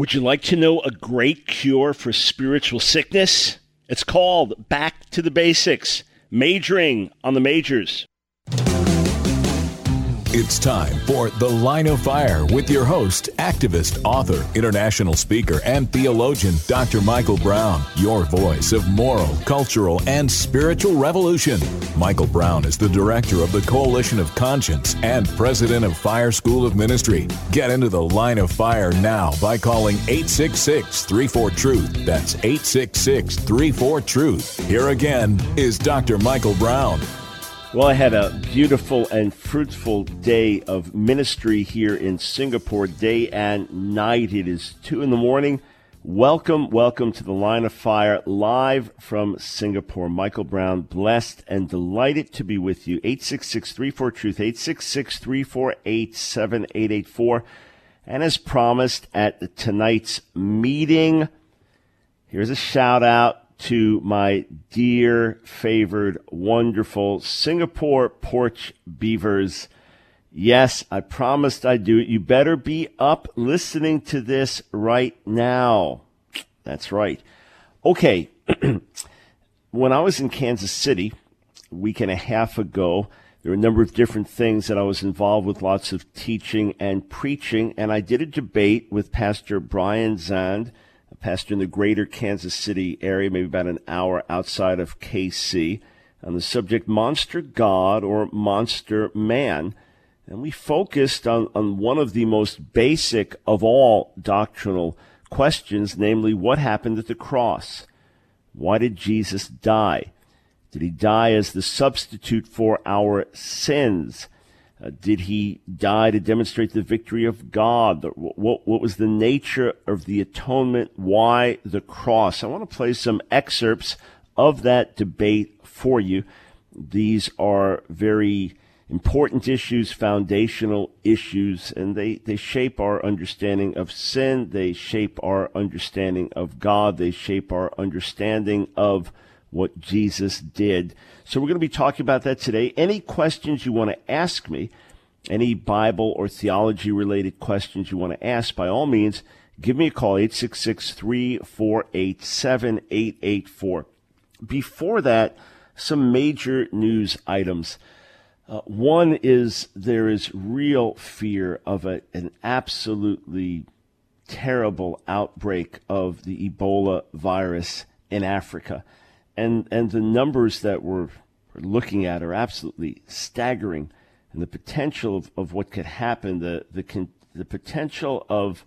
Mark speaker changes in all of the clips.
Speaker 1: Would you like to know a great cure for spiritual sickness? It's called Back to the Basics, majoring on the majors.
Speaker 2: It's time for The Line of Fire with your host, activist, author, international speaker, and theologian, Dr. Michael Brown, your voice of moral, cultural, and spiritual revolution. Michael Brown is the director of the Coalition of Conscience and president of Fire School of Ministry. Get into The Line of Fire now by calling 866-34-TRUTH. That's 866-34-TRUTH. Here again is Dr. Michael Brown.
Speaker 1: Well, I had a beautiful and fruitful day of ministry here in Singapore, day and night. It is 2 a.m. Welcome to the Line of Fire, live from Singapore. Michael Brown, blessed and delighted to be with you. 866-34-TRUTH, 866-348-7884. And as promised at tonight's meeting, here's a shout out to my dear, favored, wonderful Singapore Porch Beavers. Yes, I promised I'd do it. You better be up listening to this right now. That's right. Okay, when I was in Kansas City a week and a half ago, there were a number of different things that I was involved with, lots of teaching and preaching, and I did a debate with Pastor Brian Zand, a pastor in the greater Kansas City area, maybe about an hour outside of KC, on the subject Monster God or Monster Man. And we focused on one of the most basic of all doctrinal questions, namely, what happened at the cross? Why did Jesus die? Did he die as the substitute for our sins? Did he die to demonstrate the victory of God? What was the nature of the atonement? Why the cross? I want to play some excerpts of that debate for you. These are very important issues, foundational issues, and they shape our understanding of sin. They shape our understanding of God. They shape our understanding of what Jesus did. So we're going to be talking about that today. Any questions you want to ask me, any Bible or theology-related questions you want to ask, by all means, give me a call, 866-348-7884. Before that, some major news items. One is there is real fear of an absolutely terrible outbreak of the Ebola virus in Africa. And the numbers that we're looking at are absolutely staggering. And the potential of what could happen, the potential of,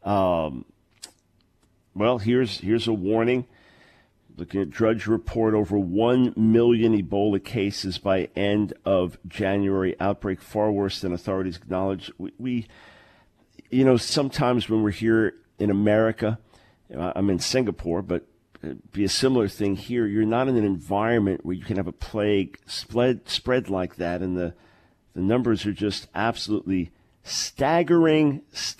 Speaker 1: here's a warning. Looking at Drudge Report, over 1 million Ebola cases by end of January. Outbreak far worse than authorities acknowledge. We sometimes when we're here in America, I'm in Singapore, but it'd be a similar thing here. You're not in an environment where you can have a plague spread like that, and the numbers are just absolutely staggering.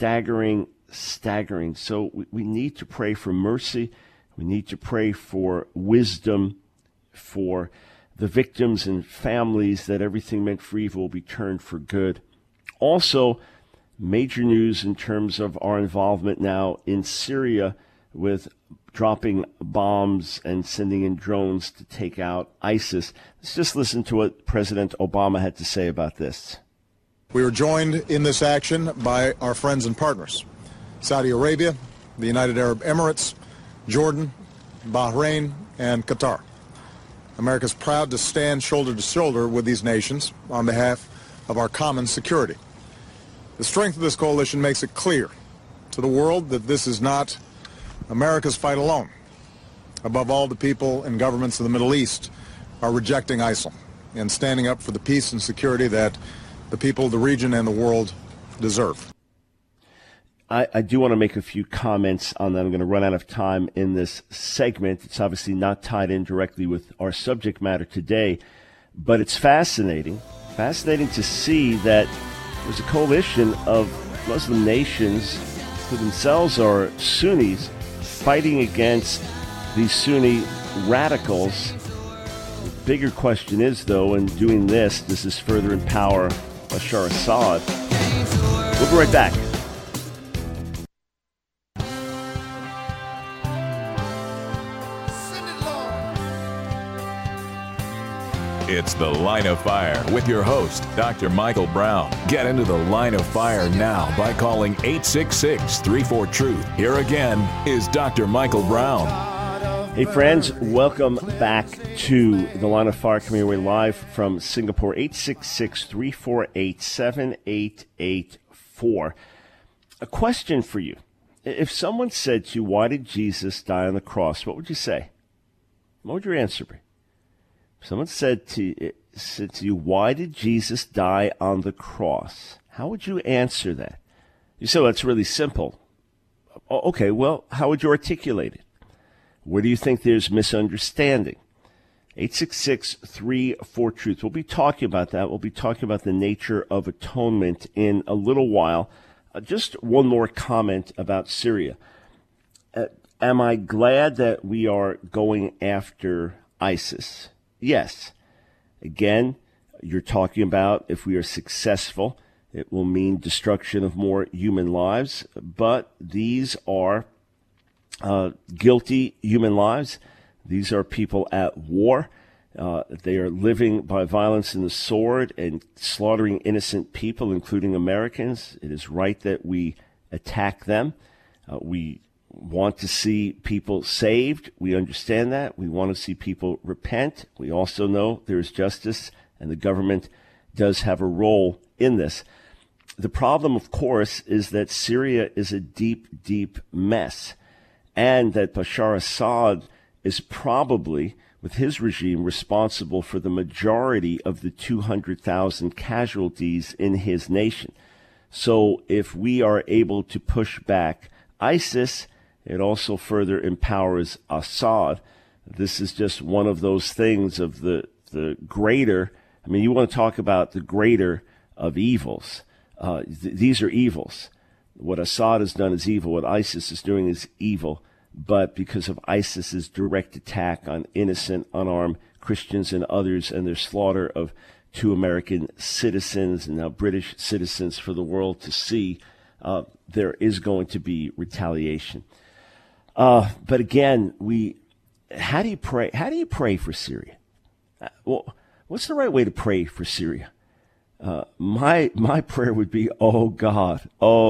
Speaker 1: So we need to pray for mercy. We need to pray for wisdom for the victims and families, that everything meant for evil will be turned for good. Also, major news in terms of our involvement now in Syria with dropping bombs and sending in drones to take out ISIS. Let's just listen to what President Obama had to say about this.
Speaker 3: We were joined in this action by our friends and partners, Saudi Arabia, the United Arab Emirates, Jordan, Bahrain, and Qatar. America is proud to stand shoulder to shoulder with these nations on behalf of our common security. The strength of this coalition makes it clear to the world that this is not America's fight alone. Above all, the people and governments of the Middle East are rejecting ISIL and standing up for the peace and security that the people of the region and the world deserve.
Speaker 1: I do want to make a few comments on that. I'm going to run out of time in this segment. It's obviously not tied in directly with our subject matter today, but it's fascinating to see that there's a coalition of Muslim nations who themselves are Sunnis fighting against these Sunni radicals. The bigger question is, though, in doing this, does this further empower Bashar Assad? We'll be right back.
Speaker 2: It's The Line of Fire with your host, Dr. Michael Brown. Get into The Line of Fire now by calling 866-34-TRUTH. Here again is Dr. Michael Brown.
Speaker 1: Hey friends, welcome back to The Line of Fire, coming your way live from Singapore, 866-348-7884. A question for you. If someone said to you, why did Jesus die on the cross, what would you say? What would your answer be? If someone said to you, why did Jesus die on the cross? How would you answer that? You say, well, it's really simple. Okay, well, how would you articulate it? Where do you think there's misunderstanding? 866-34-TRUTH. We'll be talking about that. We'll be talking about the nature of atonement in a little while. Just one more comment about Syria. Am I glad that we are going after ISIS? Yes. Again, you're talking about if we are successful, it will mean destruction of more human lives. But these are guilty human lives. These are people at war. They are living by violence and the sword and slaughtering innocent people, including Americans. It is right that we attack them. We want to see people saved. We understand that. We want to see people repent. We also know there is justice, and the government does have a role in this. The problem, of course, is that Syria is a deep, deep mess, and that Bashar Assad is probably, with his regime, responsible for the majority of the 200,000 casualties in his nation. So if we are able to push back ISIS, it also further empowers Assad. This is just one of those things of the greater. I mean, you want to talk about the greater of evils. These are evils. What Assad has done is evil. What ISIS is doing is evil. But because of ISIS's direct attack on innocent, unarmed Christians and others, and their slaughter of 2 American citizens and now British citizens for the world to see, there is going to be retaliation. But again, how do you pray? How do you pray for Syria? Well, what's the right way to pray for Syria? My prayer would be, oh God,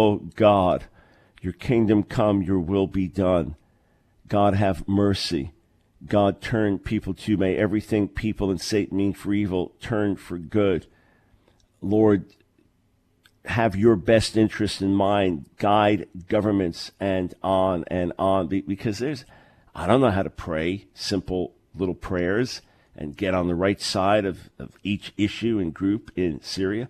Speaker 1: your kingdom come, your will be done. God have mercy. God turn people to you. May everything people and Satan mean for evil turn for good. Lord, have your best interest in mind. Guide governments and on. Because I don't know how to pray simple little prayers and get on the right side of each issue and group in Syria.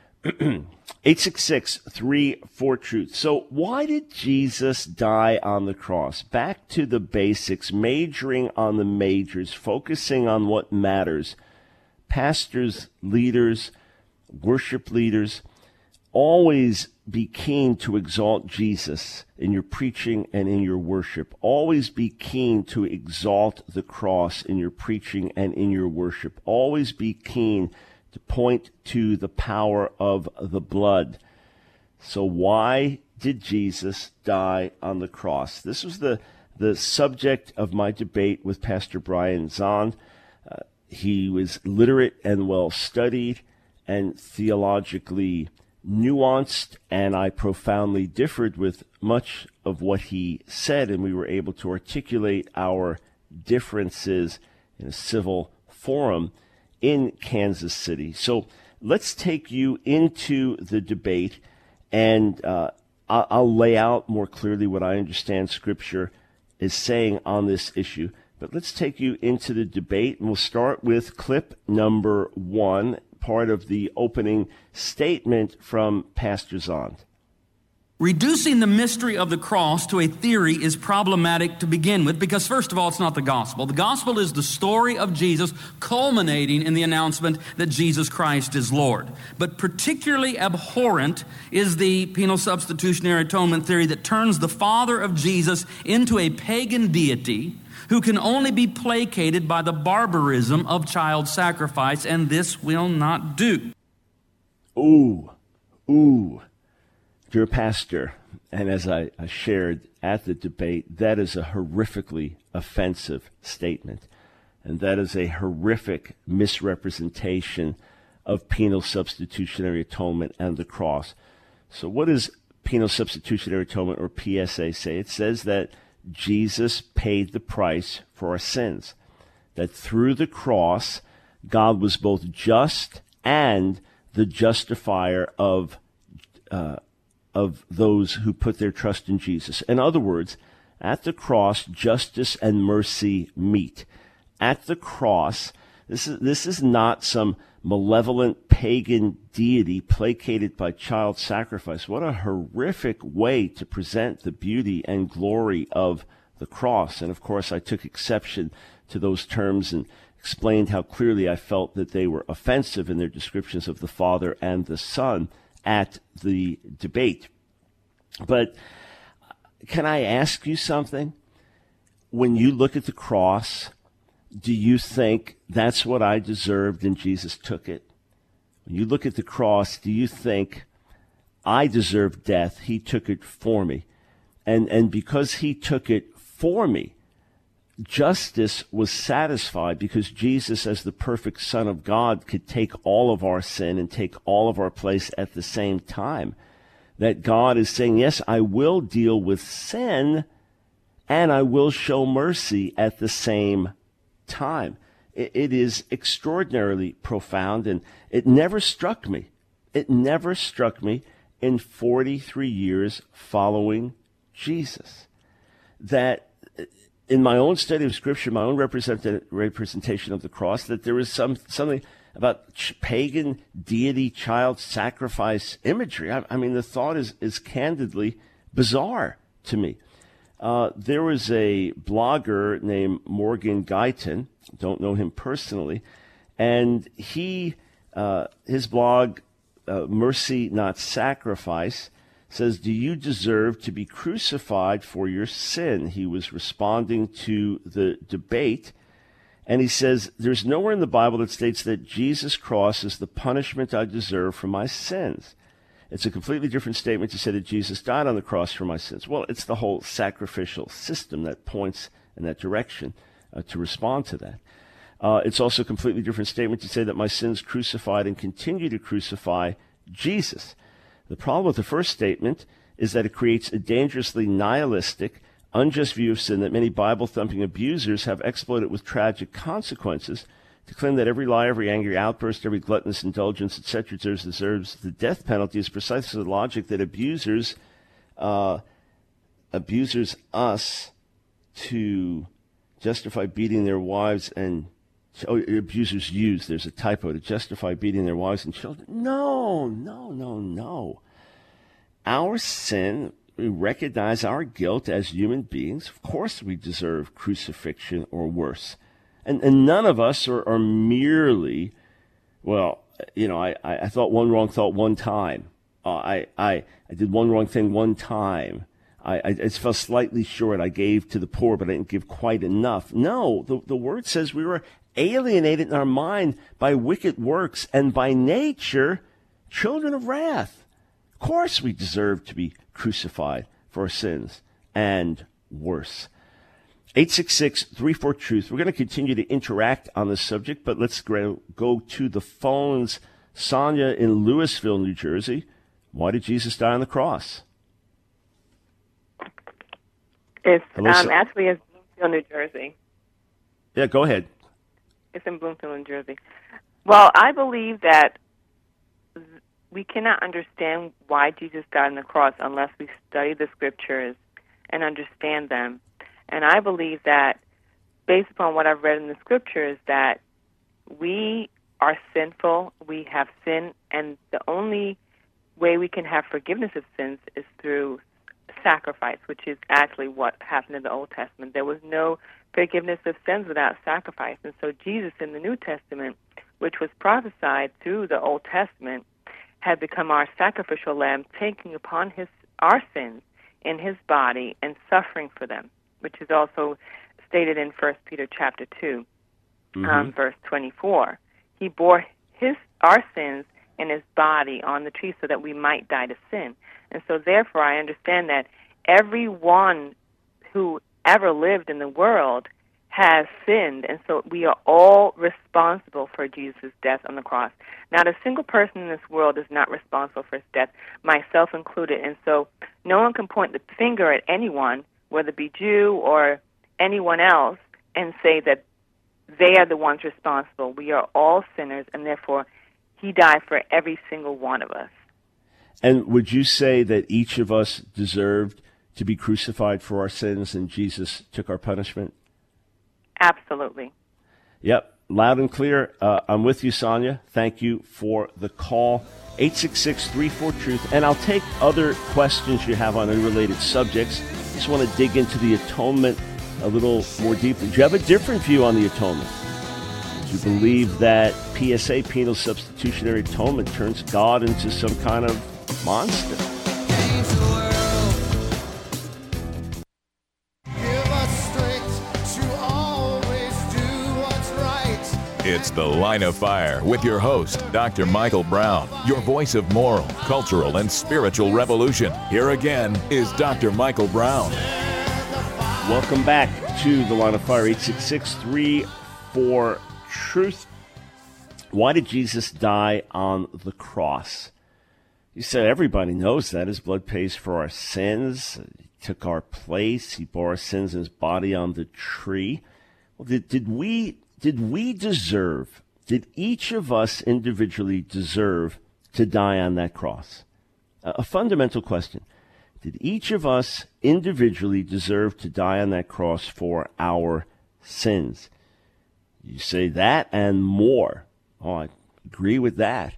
Speaker 1: 866-34-TRUTH. So why did Jesus die on the cross? Back to the basics, majoring on the majors, focusing on what matters. Pastors, leaders, worship leaders, always be keen to exalt Jesus in your preaching and in your worship. Always be keen to exalt the cross in your preaching and in your worship. Always be keen to point to the power of the blood. So why did Jesus die on the cross? This was the subject of my debate with Pastor Brian Zahnd. He was literate and well-studied and theologically nuanced, and I profoundly differed with much of what he said, and we were able to articulate our differences in a civil forum in Kansas City. So let's take you into the debate, and I'll lay out more clearly what I understand Scripture is saying on this issue. But let's take you into the debate, and we'll start with clip number 1, part of the opening statement from Pastor Zahnd.
Speaker 4: Reducing the mystery of the cross to a theory is problematic to begin with because, first of all, it's not the gospel. The gospel is the story of Jesus culminating in the announcement that Jesus Christ is Lord. But particularly abhorrent is the penal substitutionary atonement theory that turns the Father of Jesus into a pagan deity who can only be placated by the barbarism of child sacrifice, and this will not do.
Speaker 1: Ooh. Dear Pastor, and as I shared at the debate, that is a horrifically offensive statement. and that is a horrific misrepresentation of penal substitutionary atonement and the cross. So what does penal substitutionary atonement, or PSA, say? It says that Jesus paid the price for our sins, that through the cross, God was both just and the justifier of those who put their trust in Jesus. In other words, at the cross, justice and mercy meet. At the cross, this is not some malevolent pagan deity placated by child sacrifice. What a horrific way to present the beauty and glory of the cross. And of course, I took exception to those terms and explained how clearly I felt that they were offensive in their descriptions of the Father and the Son at the debate. But can I ask you something? When you look at the cross, do you think that's what I deserved and Jesus took it? When you look at the cross, do you think I deserved death? He took it for me. And because he took it for me, justice was satisfied because Jesus, as the perfect Son of God, could take all of our sin and take all of our place at the same time. That God is saying, yes, I will deal with sin and I will show mercy at the same time. It is extraordinarily profound, and it never struck me. It never struck me in 43 years following Jesus that in my own study of Scripture, my own representation of the cross, that there is something about pagan deity child sacrifice imagery. I mean, the thought is candidly bizarre to me. There was a blogger named Morgan Guyton, don't know him personally, and his blog, Mercy Not Sacrifice, says, "Do you deserve to be crucified for your sin?" He was responding to the debate, and he says, "There's nowhere in the Bible that states that Jesus' cross is the punishment I deserve for my sins. It's a completely different statement to say that Jesus died on the cross for my sins." Well, it's the whole sacrificial system that points in that direction to respond to that. It's also a completely different statement to say that my sins crucified and continue to crucify Jesus. The problem with the first statement is that it creates a dangerously nihilistic, unjust view of sin that many Bible-thumping abusers have exploited with tragic consequences to claim that every lie, every angry outburst, every gluttonous indulgence, etc., deserves the death penalty is precisely the logic that abusers us to justify beating their wives and abusers use. There's a typo, to justify beating their wives and children. No. Our sin, we recognize our guilt as human beings. Of course we deserve crucifixion or worse. And none of us are merely, I thought one wrong thought one time. I did one wrong thing one time. I just fell slightly short. I gave to the poor, but I didn't give quite enough. No, the word says we were alienated in our mind by wicked works and by nature children of wrath. Of course we deserve to be crucified for our sins and worse. 866-34-TRUTH. We're going to continue to interact on this subject, but let's go to the phones. Sonia in Louisville, New Jersey. Why did Jesus die on the cross?
Speaker 5: It's actually in Bloomfield, New Jersey.
Speaker 1: Yeah, go ahead.
Speaker 5: It's in Bloomfield, New Jersey. Well, I believe that we cannot understand why Jesus died on the cross unless we study the Scriptures and understand them. And I believe that, based upon what I've read in the Scriptures, that we are sinful, we have sin, and the only way we can have forgiveness of sins is through sacrifice, which is actually what happened in the Old Testament. There was no forgiveness of sins without sacrifice. And so Jesus in the New Testament, which was prophesied through the Old Testament, had become our sacrificial lamb, taking upon our sins in his body and suffering for them, which is also stated in 1 Peter chapter 2, verse 24. He bore our sins in his body on the tree so that we might die to sin. And so therefore I understand that everyone who ever lived in the world has sinned, and so we are all responsible for Jesus' death on the cross. Not a single person in this world is not responsible for his death, myself included, and so no one can point the finger at anyone, whether it be Jew or anyone else, and say that they are the ones responsible. We are all sinners, and therefore he died for every single one of us.
Speaker 1: And would you say that each of us deserved to be crucified for our sins and Jesus took our punishment?
Speaker 5: Absolutely.
Speaker 1: Yep, loud and clear. I'm with you, Sonia. Thank you for the call. 866-34-TRUTH. And I'll take other questions you have on unrelated subjects. Just want to dig into the atonement a little more deeply. Do you have a different view on the atonement? Do you believe that PSA, penal substitutionary atonement, turns God into some kind of monster?
Speaker 2: It's The Line of Fire with your host, Dr. Michael Brown, your voice of moral, cultural, and spiritual revolution. Here again is Dr. Michael Brown.
Speaker 1: Welcome back to The Line of Fire, 866-34-TRUTH. Why did Jesus die on the cross? You said everybody knows that. His blood pays for our sins. He took our place. He bore our sins in his body on the tree. Well, did each of us individually deserve to die on that cross? A fundamental question. Did each of us individually deserve to die on that cross for our sins? You say that and more. Oh, I agree with that.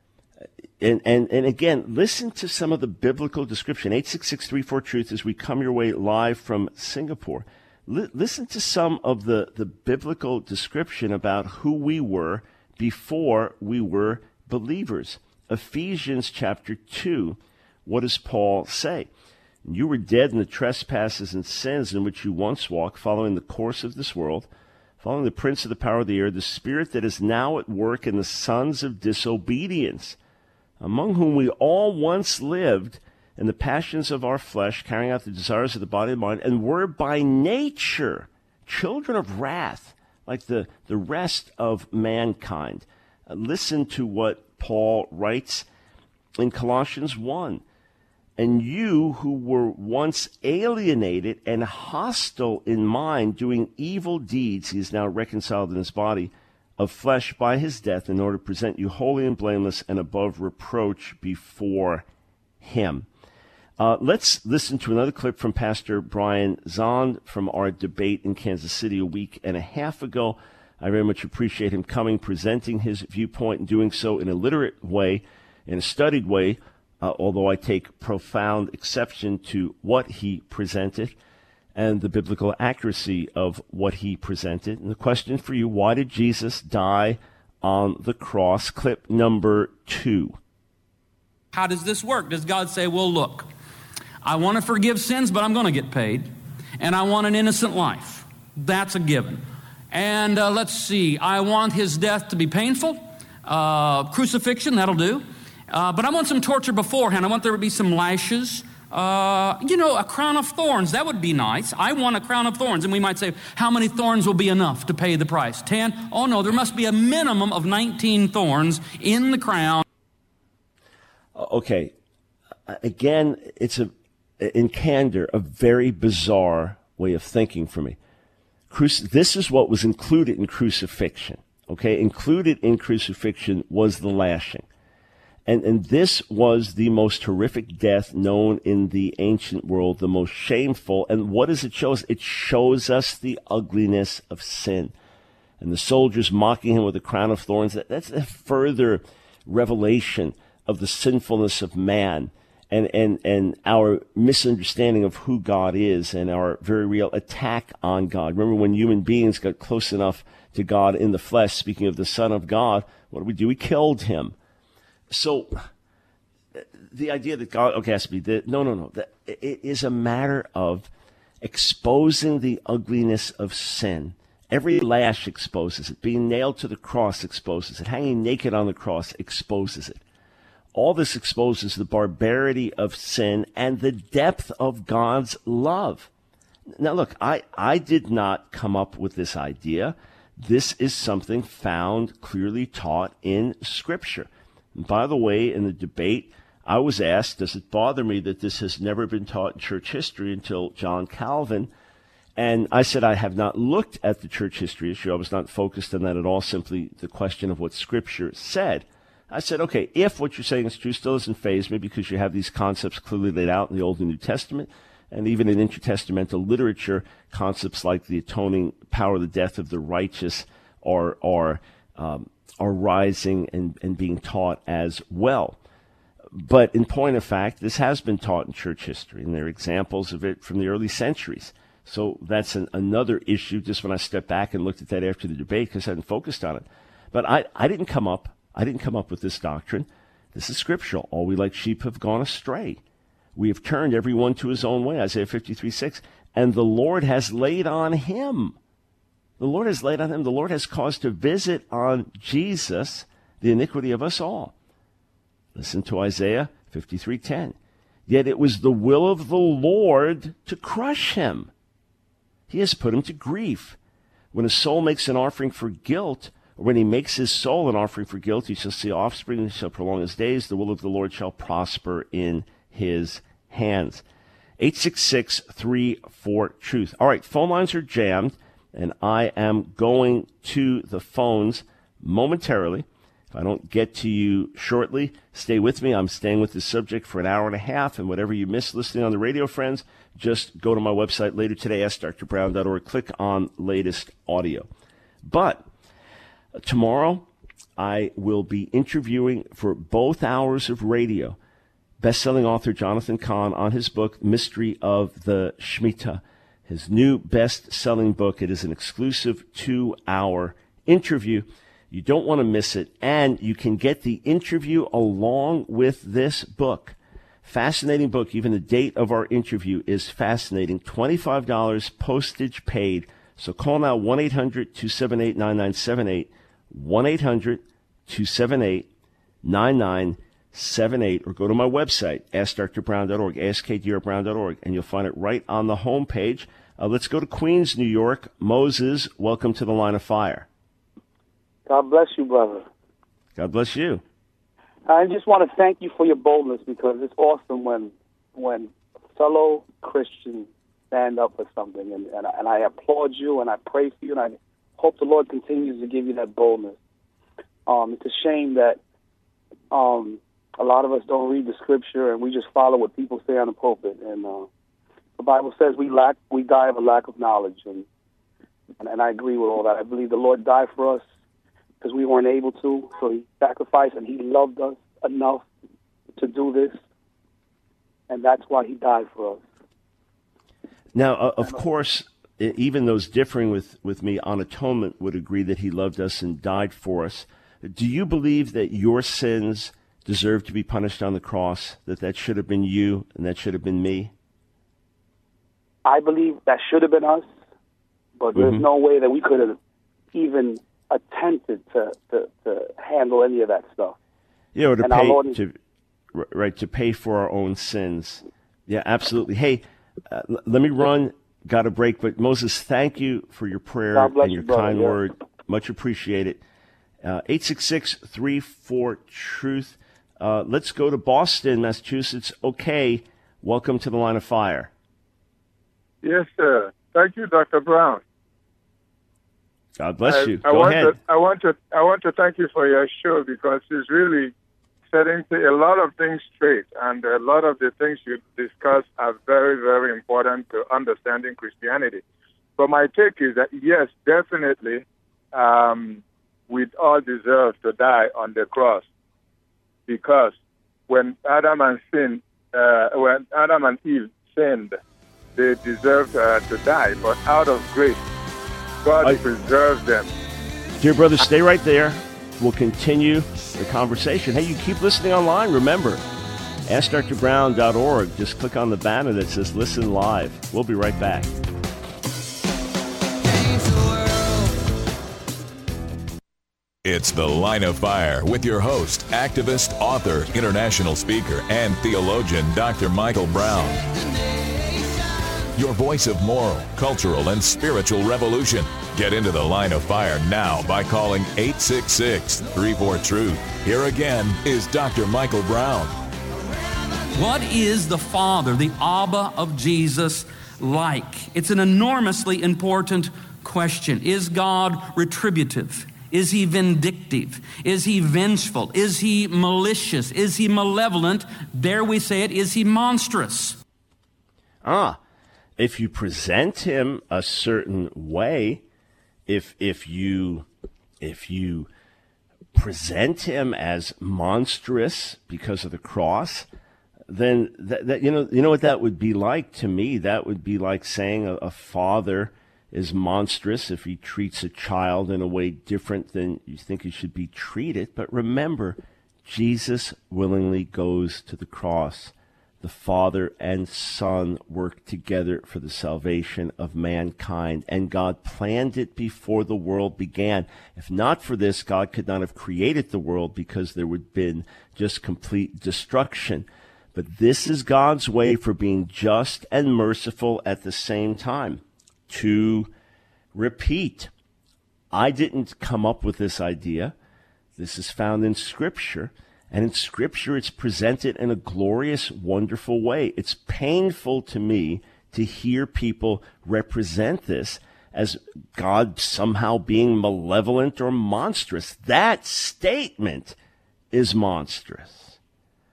Speaker 1: And again, listen to some of the biblical description. 866-34-TRUTH as we come your way live from Singapore. Listen to some of the biblical description about who we were before we were believers. Ephesians chapter 2, what does Paul say? You were dead in the trespasses and sins in which you once walked, following the course of this world, following the prince of the power of the air, the spirit that is now at work in the sons of disobedience, among whom we all once lived in the passions of our flesh, carrying out the desires of the body and mind, and were by nature children of wrath, like the rest of mankind. Listen to what Paul writes in Colossians 1. And you who were once alienated and hostile in mind, doing evil deeds, he is now reconciled in his body of flesh by his death, in order to present you holy and blameless and above reproach before him. Let's listen to another clip from Pastor Brian Zahnd from our debate in Kansas City a week and a half ago. I very much appreciate him coming, presenting his viewpoint, and doing so in a literate way, in a studied way, although I take profound exception to what he presented and the biblical accuracy of what he presented. And the question for you, why did Jesus die on the cross? Clip number 2.
Speaker 4: How does this work? Does God say, well, look, I want to forgive sins, but I'm going to get paid, and I want an innocent life. That's a given. And let's see, I want his death to be painful. Crucifixion, that'll do. But I want some torture beforehand. I want there to be some lashes. A crown of thorns, that would be nice. I want a crown of thorns. And we might say, how many thorns will be enough to pay the price? 10? Oh, no, there must be a minimum of 19 thorns in the crown.
Speaker 1: Okay. Again, it's in candor, a very bizarre way of thinking for me. This is what was included in crucifixion. Okay, included in crucifixion was the lashing. And this was the most horrific death known in the ancient world, the most shameful. And what does it show us? It shows us the ugliness of sin. And the soldiers mocking him with a crown of thorns, that's a further revelation of the sinfulness of man and our misunderstanding of who God is and our very real attack on God. Remember when human beings got close enough to God in the flesh, speaking of the Son of God, what did? We killed him. So the idea that God, has to be, no. It is a matter of exposing the ugliness of sin. Every lash exposes it. Being nailed to the cross exposes it. Hanging naked on the cross exposes it. All this exposes the barbarity of sin and the depth of God's love. Now, look, I did not come up with this idea. This is something found clearly taught in Scripture. And by the way, in the debate, I was asked, does it bother me that this has never been taught in church history until John Calvin? And I said I have not looked at the church history issue. I was not focused on that at all, simply the question of what Scripture said. I said, okay, if what you're saying is true, still doesn't faze me because you have these concepts clearly laid out in the Old and New Testament, and even in intertestamental literature, concepts like the atoning power of the death of the righteous are rising and being taught as well. But in point of fact, this has been taught in church history, and there are examples of it from the early centuries. So that's another issue, just when I stepped back and looked at that after the debate, because I hadn't focused on it. But I didn't come up with this doctrine. This is scriptural. All we like sheep have gone astray. We have turned everyone to his own way, Isaiah 53:6. And the Lord has laid on him. The Lord has laid on him. The Lord has caused to visit on Jesus the iniquity of us all. Listen to Isaiah 53:10. Yet it was the will of the Lord to crush him. He has put him to grief. When a soul makes an offering for guilt, or when he makes his soul an offering for guilt, he shall see offspring, and he shall prolong his days. The will of the Lord shall prosper in his hands. 866-34-TRUTH. All right, phone lines are jammed, and I am going to the phones momentarily. If I don't get to you shortly, stay with me. I'm staying with this subject for an hour and a half, and whatever you miss listening on the radio, friends, just go to my website later today, AskDrBrown.org. Click on latest audio. But tomorrow, I will be interviewing for both hours of radio best-selling author Jonathan Cahn on his book, Mystery of the Shemitah, his new best-selling book. It is an exclusive 2-hour interview. You don't want to miss it, and you can get the interview along with this book. Fascinating book. Even the date of our interview is fascinating. $25 postage paid. So call now 1-800-278-9978, 1-800-278-9978, or go to my website, AskDrBrown.org, AskKDRBrown.org, and you'll find it right on the home page. Let's go to Queens, New York. Moses, welcome to the Line of Fire.
Speaker 6: God bless you, brother.
Speaker 1: God bless you.
Speaker 6: I just want to thank you for your boldness, because it's awesome when fellow Christians stand up for something, and I applaud you, and I pray for you, and I hope the Lord continues to give you that boldness. It's a shame that a lot of us don't read the Scripture, and we just follow what people say on the pulpit. And the Bible says we die of a lack of knowledge, and I agree with all that. I believe the Lord died for us because we weren't able to, so he sacrificed, and he loved us enough to do this, and that's why he died for us.
Speaker 1: Now, of course, even those differing with me on atonement would agree that he loved us and died for us. Do you believe that your sins deserve to be punished on the cross, that should have been you and that should have been me?
Speaker 6: I believe that should have been us, but there's no way that we could have even attempted to handle any of that stuff.
Speaker 1: Yeah, or to pay for our own sins. Yeah, absolutely. Hey, let me run. Got a break, but Moses, thank you for your prayer and your kind word. Much appreciated. 866-34-TRUTH. Let's go to Boston, Massachusetts. Okay, welcome to the Line of Fire.
Speaker 7: Yes, sir. Thank you, Dr. Brown.
Speaker 1: God bless you. Go ahead.
Speaker 7: I want to thank you for your show, because it's really setting a lot of things straight, and a lot of the things you discuss are very, very important to understanding Christianity. But my take is that, yes, definitely, we all deserve to die on the cross, because when Adam and Eve sinned, they deserved to die. But out of grace, God preserved them.
Speaker 1: Dear brother, stay right there. We'll continue the conversation. Hey, you keep listening online. Remember, AskDrBrown.org. Just click on the banner that says Listen Live. We'll be right back.
Speaker 2: It's The Line of Fire with your host, activist, author, international speaker, and theologian, Dr. Michael Brown. your voice of moral, cultural, and spiritual revolution. Get into the line of fire now by calling 866-34-TRUTH. Here again is Dr. Michael Brown.
Speaker 4: What is the Father, the Abba of Jesus, like? It's an enormously important question. Is God retributive? Is he vindictive? Is he vengeful? Is he malicious? Is he malevolent? Dare we say it, is he monstrous?
Speaker 1: If you present him a certain way, if you present him as monstrous because of the cross, then that you know what that would be like to me. That would be like saying a father is monstrous if he treats a child in a way different than you think he should be treated. But remember, Jesus willingly goes to the cross. The Father and Son work together for the salvation of mankind, and God planned it before the world began. If not for this, God could not have created the world, because there would have been just complete destruction. But this is God's way for being just and merciful at the same time. To repeat, I didn't come up with this idea. This is found in Scripture. And in Scripture, it's presented in a glorious, wonderful way. It's painful to me to hear people represent this as God somehow being malevolent or monstrous. That statement is monstrous.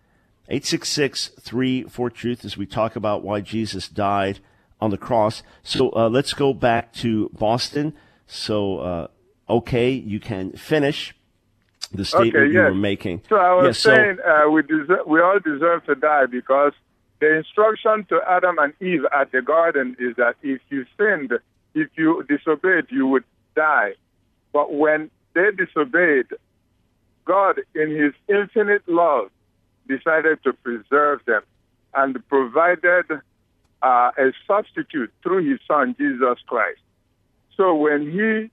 Speaker 1: 866-34-TRUTH as we talk about why Jesus died on the cross. So let's go back to Boston. So, okay, you can finish the statement you were making.
Speaker 7: So I was saying we all deserve to die, because the instruction to Adam and Eve at the garden is that if you sinned, if you disobeyed, you would die. But when they disobeyed, God, in his infinite love, decided to preserve them and provided a substitute through his Son, Jesus Christ. So when he,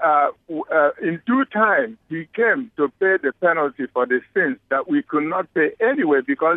Speaker 7: in due time, he came to pay the penalty for the sins that we could not pay anyway, because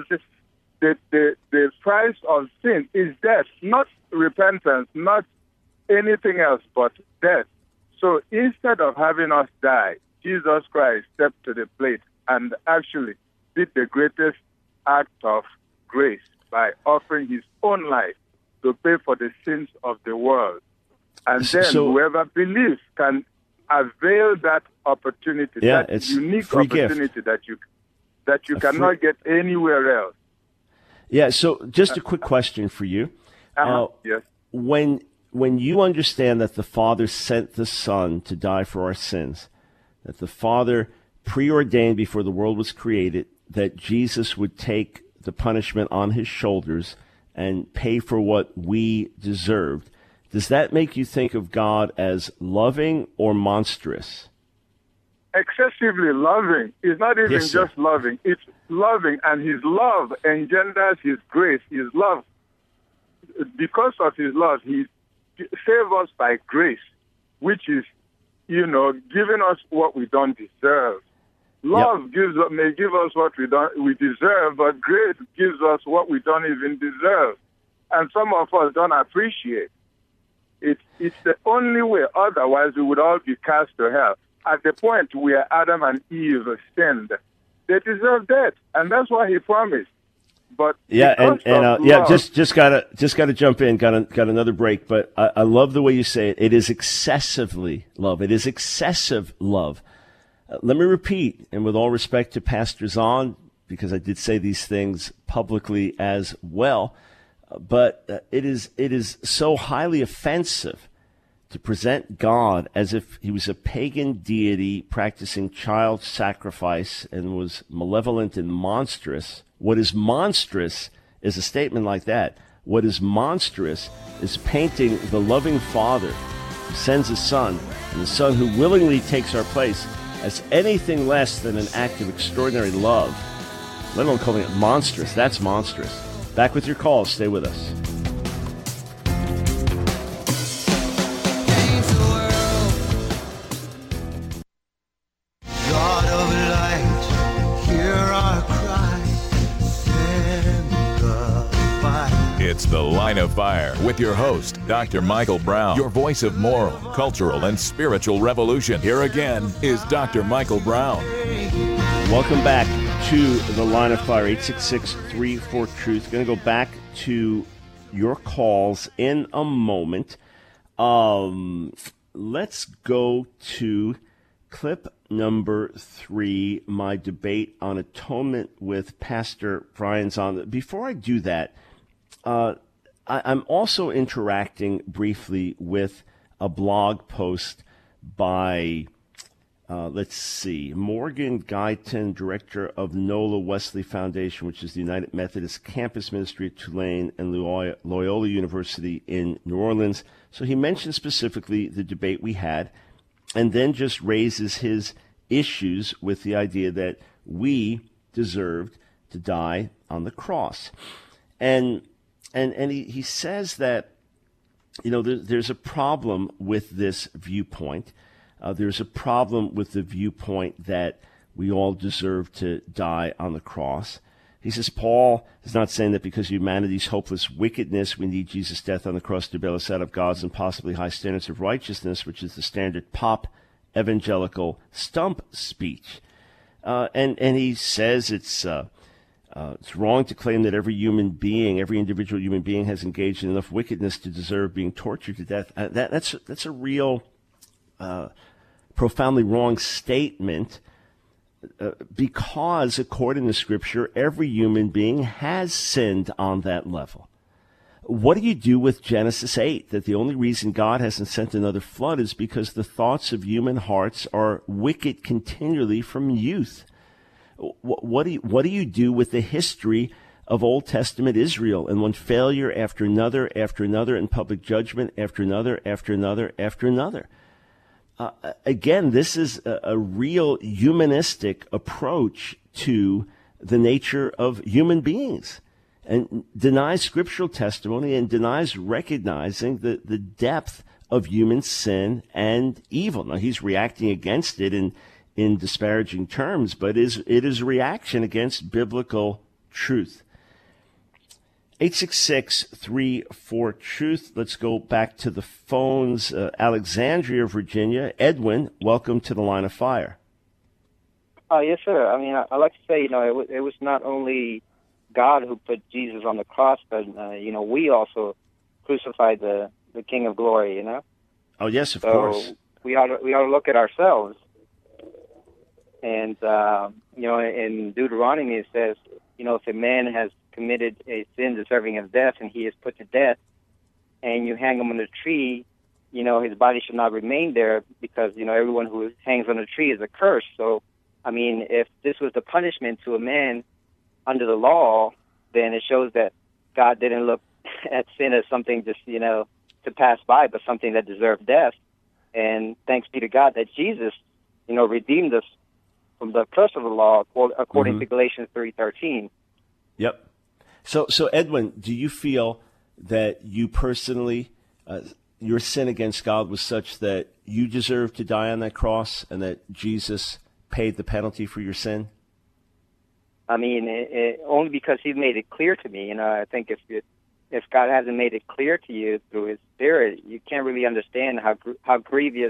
Speaker 7: the price of sin is death, not repentance, not anything else but death. So instead of having us die, Jesus Christ stepped to the plate and actually did the greatest act of grace by offering his own life to pay for the sins of the world. And then whoever believes can avail that opportunity, that unique opportunity that you cannot get anywhere else.
Speaker 1: Yeah, so just a quick question for you.
Speaker 7: Yes.
Speaker 1: When you understand that the Father sent the Son to die for our sins, that the Father preordained before the world was created that Jesus would take the punishment on his shoulders and pay for what we deserved, does that make you think of God as loving or monstrous?
Speaker 7: Excessively loving. It's not even just loving. It's loving, and his love engenders his grace, his love. Because of his love, he saved us by grace, which is, giving us what we don't deserve. Love may give us what we deserve, but grace gives us what we don't even deserve. And some of us don't appreciate. It's the only way. Otherwise, we would all be cast to hell. At the point where Adam and Eve sinned, they deserve death, and that's why he promised. But just gotta jump in. Got another break, but I love the way you say it. It is excessively love. It is excessive love. Let me repeat, and with all respect to Pastor Zahn, because I did say these things publicly as well, but it is so highly offensive to present God as if he was a pagan deity practicing child sacrifice and was malevolent and monstrous. What is monstrous is a statement like that. What is monstrous is painting the loving Father who sends his Son, and the Son who willingly takes our place, as anything less than an act of extraordinary love, let alone calling it monstrous. That's monstrous. Back with your calls. Stay with us.
Speaker 2: It's The Line Line of Fire with your host, Dr. Michael Brown, your voice of moral, cultural, and spiritual revolution. Here again is Dr. Michael Brown.
Speaker 1: Welcome back to the Line of Fire, 866-34-TRUTH. Going to go back to your calls in a moment. Let's go to clip number 3, my debate on atonement with Pastor Brian Zahnd. Before I do that, I'm also interacting briefly with a blog post by, Morgan Guyton, director of NOLA Wesley Foundation, which is the United Methodist Campus Ministry at Tulane and Loyola University in New Orleans. So he mentioned specifically the debate we had, and then just raises his issues with the idea that we deserved to die on the cross. And he says that, there's a problem with this viewpoint. There's a problem with the viewpoint that we all deserve to die on the cross. He says Paul is not saying that because of humanity's hopeless wickedness, we need Jesus' death on the cross to bail us out of God's impossibly high standards of righteousness, which is the standard pop evangelical stump speech. And he says it's wrong to claim that every individual human being has engaged in enough wickedness to deserve being tortured to death. That's a real profoundly wrong statement, because according to Scripture, every human being has sinned on that level. What do you do with Genesis 8, that the only reason God hasn't sent another flood is because the thoughts of human hearts are wicked continually from youth? What do you do with the history of Old Testament Israel, and one failure after another, and public judgment after another, after another? Again, this is a real humanistic approach to the nature of human beings, and denies scriptural testimony and denies recognizing the depth of human sin and evil. Now, he's reacting against it in disparaging terms, but it is a reaction against biblical truth. 866-34-TRUTH. Let's go back to the phones. Alexandria, Virginia. Edwin, welcome to the Line of Fire.
Speaker 8: Yes, sir. I mean, I like to say, it was not only God who put Jesus on the cross, but, we also crucified the King of Glory,
Speaker 1: Oh, yes, of course.
Speaker 8: We ought to look at ourselves. And, in Deuteronomy it says, if a man has committed a sin deserving of death and he is put to death, and you hang him on a tree, his body should not remain there, because, everyone who hangs on a tree is accursed. So, I mean, if this was the punishment to a man under the law, then it shows that God didn't look at sin as something just, to pass by, but something that deserved death. And thanks be to God that Jesus, redeemed us from the curse of the law, according to Galatians 3:13.
Speaker 1: Yep. So Edwin, do you feel that you personally, your sin against God was such that you deserve to die on that cross, and that Jesus paid the penalty for your sin?
Speaker 8: I mean, only because He made it clear to me. I think if God hasn't made it clear to you through His Spirit, you can't really understand how grievous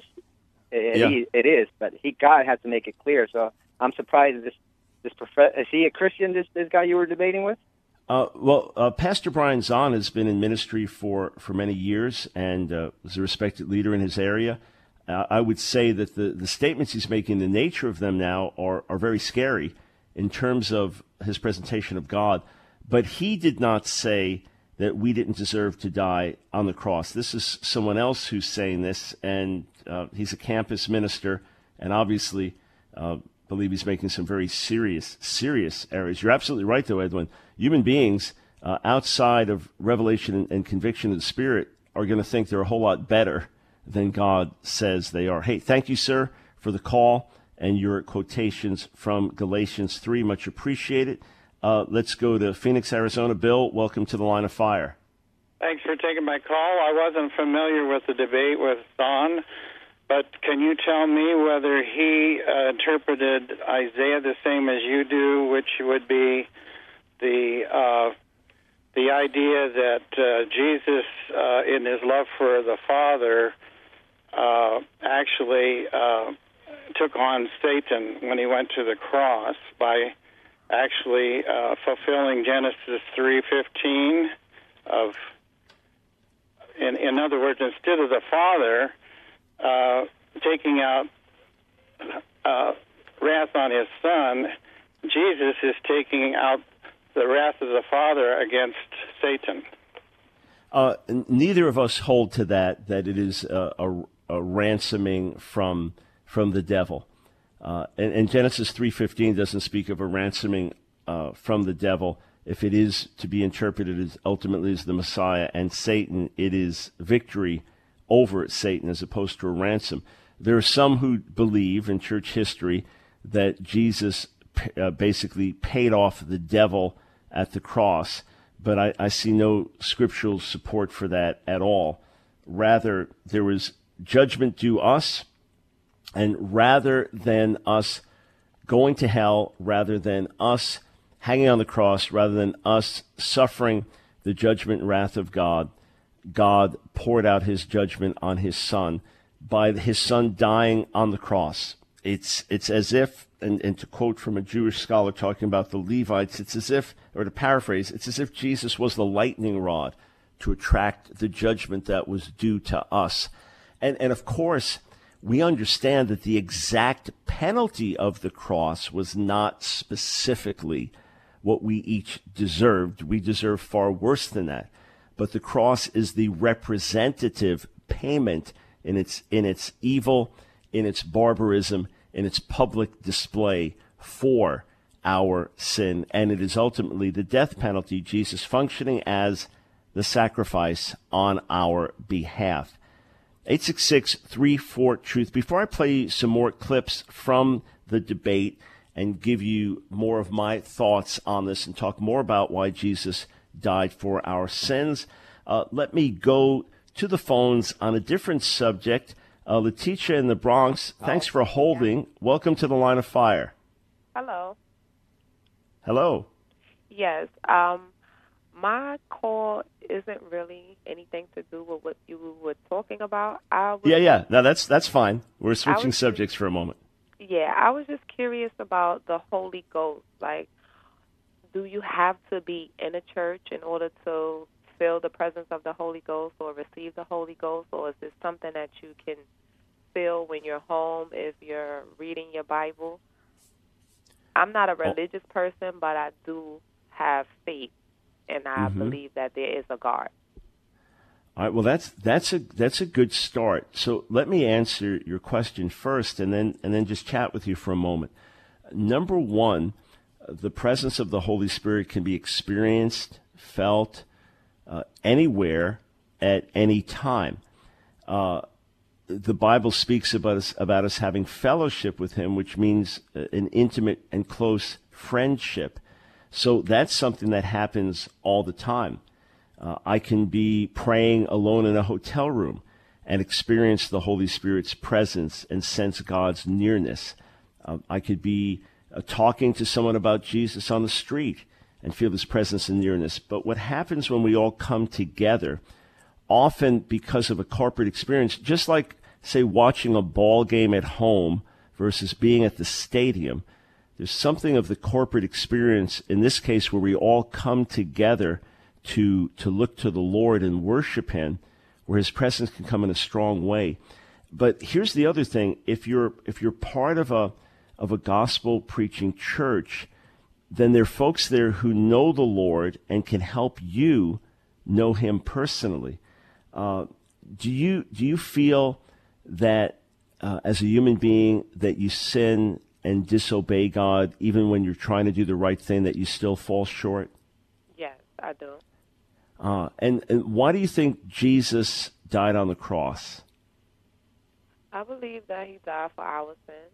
Speaker 8: it is. But God has to make it clear. So I'm surprised this is he a Christian? This guy you were debating with?
Speaker 1: Pastor Brian Zahnd has been in ministry for many years, and was a respected leader in his area. I would say that the statements he's making, the nature of them now, are very scary in terms of his presentation of God. But he did not say that we didn't deserve to die on the cross. This is someone else who's saying this, and he's a campus minister, and obviously believe he's making some very serious errors. You're absolutely right, though, Edwin. Human beings outside of revelation and conviction of the Spirit are going to think they're a whole lot better than God says they are. Hey, thank you, sir, for the call and your quotations from Galatians 3. Much appreciated. Let's go to Phoenix, Arizona. Bill, welcome to the Line of Fire.
Speaker 9: Thanks for taking my call. I wasn't familiar with the debate with Zahnd, but can you tell me whether he interpreted Isaiah the same as you do, which would be the the idea that Jesus, in his love for the Father, actually took on Satan when he went to the cross by actually fulfilling Genesis 3:15 of, in other words, instead of the Father taking out wrath on his Son, Jesus is taking out the wrath of the Father against Satan.
Speaker 1: Neither of us hold to that it is a ransoming from the devil. And Genesis 3:15 doesn't speak of a ransoming from the devil. If it is to be interpreted as ultimately as the Messiah and Satan, it is victory over Satan as opposed to a ransom. There are some who believe in church history that Jesus basically paid off the devil at the cross, but I see no scriptural support for that at all. Rather, there was judgment due us, and rather than us going to hell, rather than us hanging on the cross, rather than us suffering the judgment and wrath of God, God poured out his judgment on his Son by his Son dying on the cross. It's as if, and to quote from a Jewish scholar talking about the Levites, it's as if, or to paraphrase, it's as if Jesus was the lightning rod to attract the judgment that was due to us. And of course, we understand that the exact penalty of the cross was not specifically what we each deserved. We deserve far worse than that. But the cross is the representative payment in its evil, in its barbarism, in its public display for our sin. And it is ultimately the death penalty, Jesus functioning as the sacrifice on our behalf. 866-34-TRUTH. Before I play some more clips from the debate and give you more of my thoughts on this and talk more about why Jesus died for our sins, let me go to the phones on a different subject. Letitia in the Bronx, thanks for holding. Welcome to the Line of Fire.
Speaker 10: Hello.
Speaker 1: Hello.
Speaker 10: Yes. My call isn't really anything to do with what you were talking about.
Speaker 1: Yeah. No, that's fine. We're switching subjects for a moment.
Speaker 10: Yeah, I was just curious about the Holy Ghost. Like, do you have to be in a church in order to feel the presence of the Holy Ghost or receive the Holy Ghost, or is this something that you can feel when you're home if you're reading your Bible? I'm not a religious person, but I do have faith, and I believe that there is a God.
Speaker 1: All right. Well, that's a good start. So let me answer your question first, and then just chat with you for a moment. Number one, the presence of the Holy Spirit can be experienced, felt anywhere at any time. The Bible speaks about us having fellowship with Him, which means an intimate and close friendship. So that's something that happens all the time. I can be praying alone in a hotel room and experience the Holy Spirit's presence and sense God's nearness. I could be talking to someone about Jesus on the street and feel His presence and nearness. But what happens when we all come together, often because of a corporate experience, just like, say, watching a ball game at home versus being at the stadium, there's something of the corporate experience, in this case, where we all come together to look to the Lord and worship Him, where His presence can come in a strong way. But here's the other thing: if you're part of a gospel preaching church, then there are folks there who know the Lord and can help you know Him personally. Do you feel that as a human being that you sin and disobey God even when you're trying to do the right thing, that you still fall short?
Speaker 10: Yes, I do.
Speaker 1: And why do you think Jesus died on the cross?
Speaker 10: I believe that He died for our sins.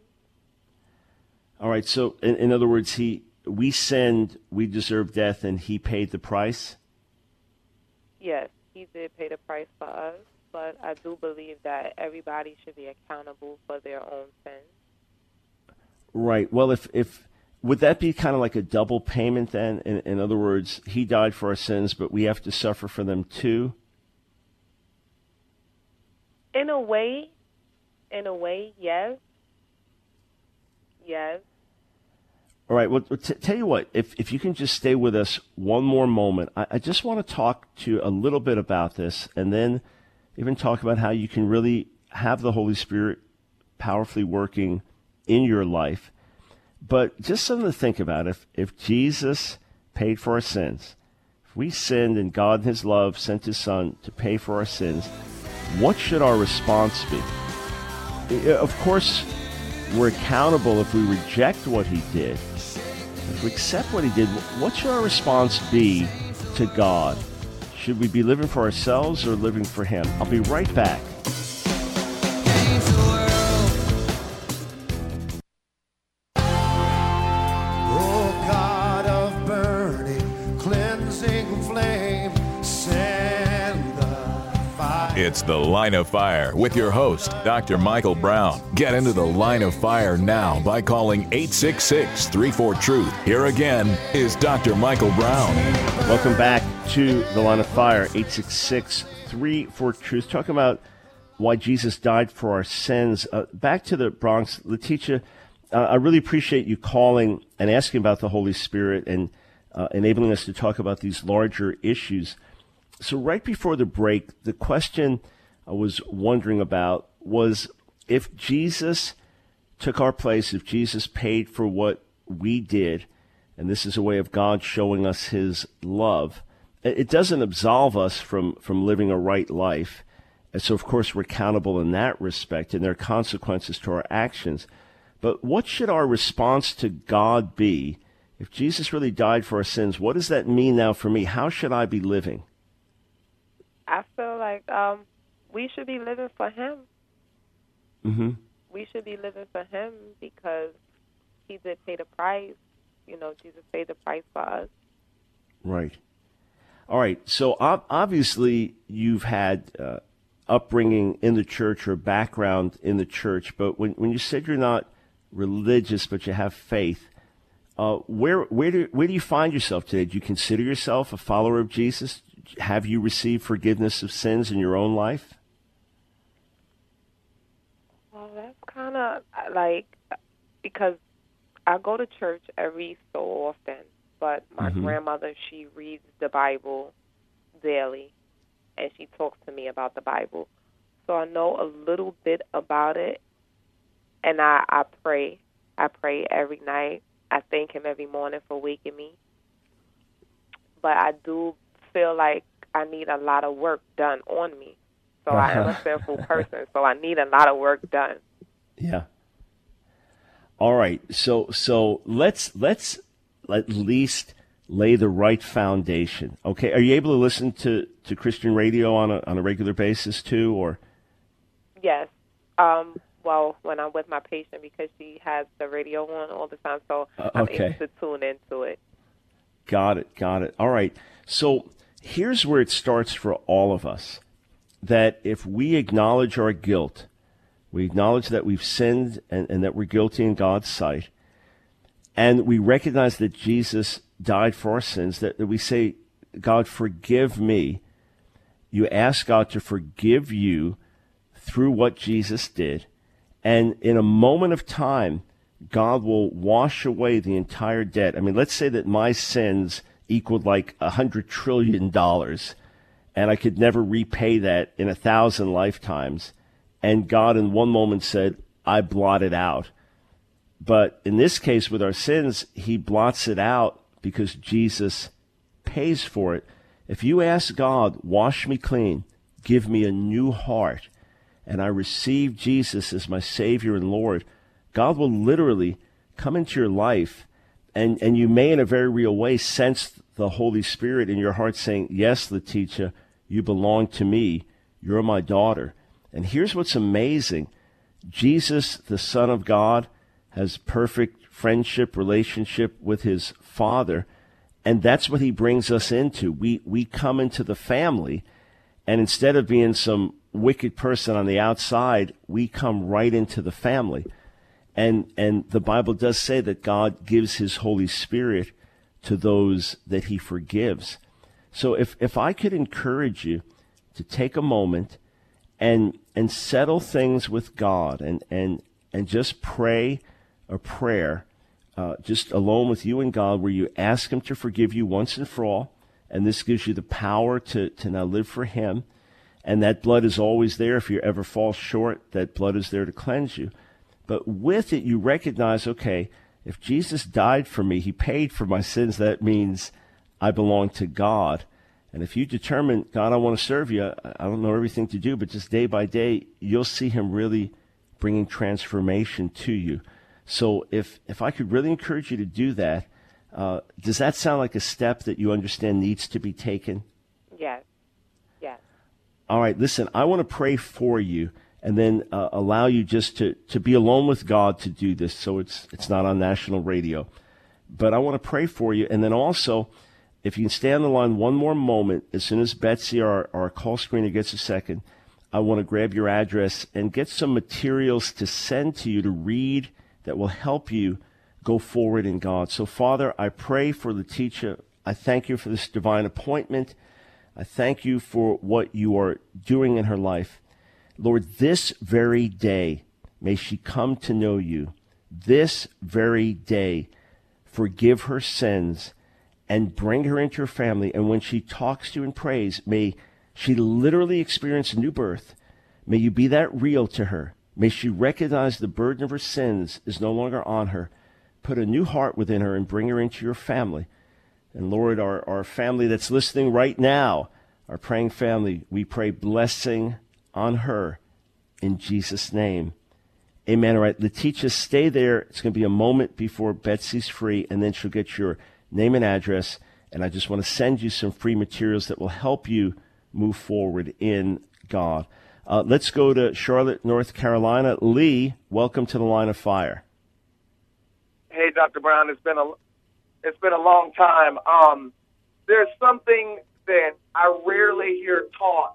Speaker 1: All right, so in other words, we sinned, we deserve death, and He paid the price?
Speaker 10: Yes, He did pay the price for us, but I do believe that everybody should be accountable for their own sins.
Speaker 1: Right. Well, if would that be kind of like a double payment then? In other words, he died for our sins, but we have to suffer for them too?
Speaker 10: In a way, yes. Yes.
Speaker 1: All right. Well, tell you what, if you can just stay with us one more moment, I just want to talk to you a little bit about this, and then even talk about how you can really have the Holy Spirit powerfully working in your life. But just something to think about. If Jesus paid for our sins, if we sinned and God in his love sent his son to pay for our sins, what should our response be? Of course, we're accountable if we reject what he did. If we accept what he did, what should our response be to God? Should we be living for ourselves or living for him? I'll be right back.
Speaker 2: It's The Line of Fire with your host, Dr. Michael Brown. Get into the Line of Fire now by calling 866-34-TRUTH. Here again is Dr. Michael Brown.
Speaker 1: Welcome back to The Line of Fire, 866-34-TRUTH. Talking about why Jesus died for our sins. Back to the Bronx, Letitia, I really appreciate you calling and asking about the Holy Spirit and enabling us to talk about these larger issues. So right before the break, the question I was wondering about was if Jesus took our place, if Jesus paid for what we did, and this is a way of God showing us his love, it doesn't absolve us from living a right life. And so, of course, we're accountable in that respect, and there are consequences to our actions. But what should our response to God be? If Jesus really died for our sins, what does that mean now for me? How should I be living?
Speaker 10: I feel like we should be living for him.
Speaker 1: Mm-hmm.
Speaker 10: We should be living for him because he did pay the price. You know, Jesus paid the price for us.
Speaker 1: Right. All right. So obviously you've had upbringing in the church or background in the church, but when you said you're not religious but you have faith, where do you find yourself today? Do you consider yourself a follower of Jesus? Have you received forgiveness of sins in your own life?
Speaker 10: Well, that's kind of like, because I go to church every so often, but my grandmother, she reads the Bible daily, and she talks to me about the Bible. So I know a little bit about it, and I pray. I pray every night. I thank him every morning for waking me. But I do feel like I need a lot of work done on me. So I am a sinful person, so I need a lot of work done.
Speaker 1: Yeah. All right. So let's at least lay the right foundation. Okay. Are you able to listen to Christian radio on a regular basis too, or?
Speaker 10: Yes. Well, when I'm with my patient, because she has the radio on all the time, so I'm able to tune into it.
Speaker 1: Got it. All right. So here's where it starts for all of us, that if we acknowledge our guilt, we acknowledge that we've sinned and that we're guilty in God's sight, and we recognize that Jesus died for our sins, that we say, God, forgive me. You ask God to forgive you through what Jesus did, and in a moment of time, God will wash away the entire debt. I mean, let's say that my sins equaled like $100 trillion, and I could never repay that in 1,000 lifetimes. And God in one moment said, I blot it out. But in this case, with our sins, he blots it out because Jesus pays for it. If you ask God, wash me clean, give me a new heart, and I receive Jesus as my Savior and Lord, God will literally come into your life, and you may in a very real way sense the Holy Spirit in your heart saying, yes, Letitia, you belong to me. You're my daughter. And here's what's amazing. Jesus, the Son of God, has perfect friendship, relationship with his Father, and that's what he brings us into. We come into the family, and instead of being some wicked person on the outside, we come right into the family. And the Bible does say that God gives his Holy Spirit to those that he forgives. So if I could encourage you to take a moment and settle things with God and just pray a prayer just alone with you and God, where you ask him to forgive you once and for all, and this gives you the power to now live for him. And that blood is always there. If you ever fall short, that blood is there to cleanse you. But with it, you recognize, okay, if Jesus died for me, he paid for my sins, that means I belong to God. And if you determine, God, I want to serve you, I don't know everything to do, but just day by day, you'll see him really bringing transformation to you. So if I could really encourage you to do that, does that sound like a step that you understand needs to be taken?
Speaker 10: Yes. Yes.
Speaker 1: All right, listen, I want to pray for you and then allow you just to be alone with God to do this, so it's not on national radio. But I want to pray for you, and then also, if you can stay on the line one more moment, as soon as Betsy, our call screener, gets a second, I want to grab your address and get some materials to send to you to read that will help you go forward in God. So, Father, I pray for Letitia. I thank you for this divine appointment. I thank you for what you are doing in her life. Lord, this very day, may she come to know you. This very day, forgive her sins and bring her into her family. And when she talks to you and prays, may she literally experience a new birth. May you be that real to her. May she recognize the burden of her sins is no longer on her. Put a new heart within her and bring her into your family. And Lord, our family that's listening right now, our praying family, we pray blessing on her in Jesus' name. Amen. All right, Letitia, stay there. It's going to be a moment before Betsy's free, and then she'll get your name and address. And I just want to send you some free materials that will help you move forward in God. Let's go to Charlotte, North Carolina. Lee, welcome to the Line of Fire.
Speaker 11: Hey, Dr. Brown, it's been a long time. There's something that I rarely hear taught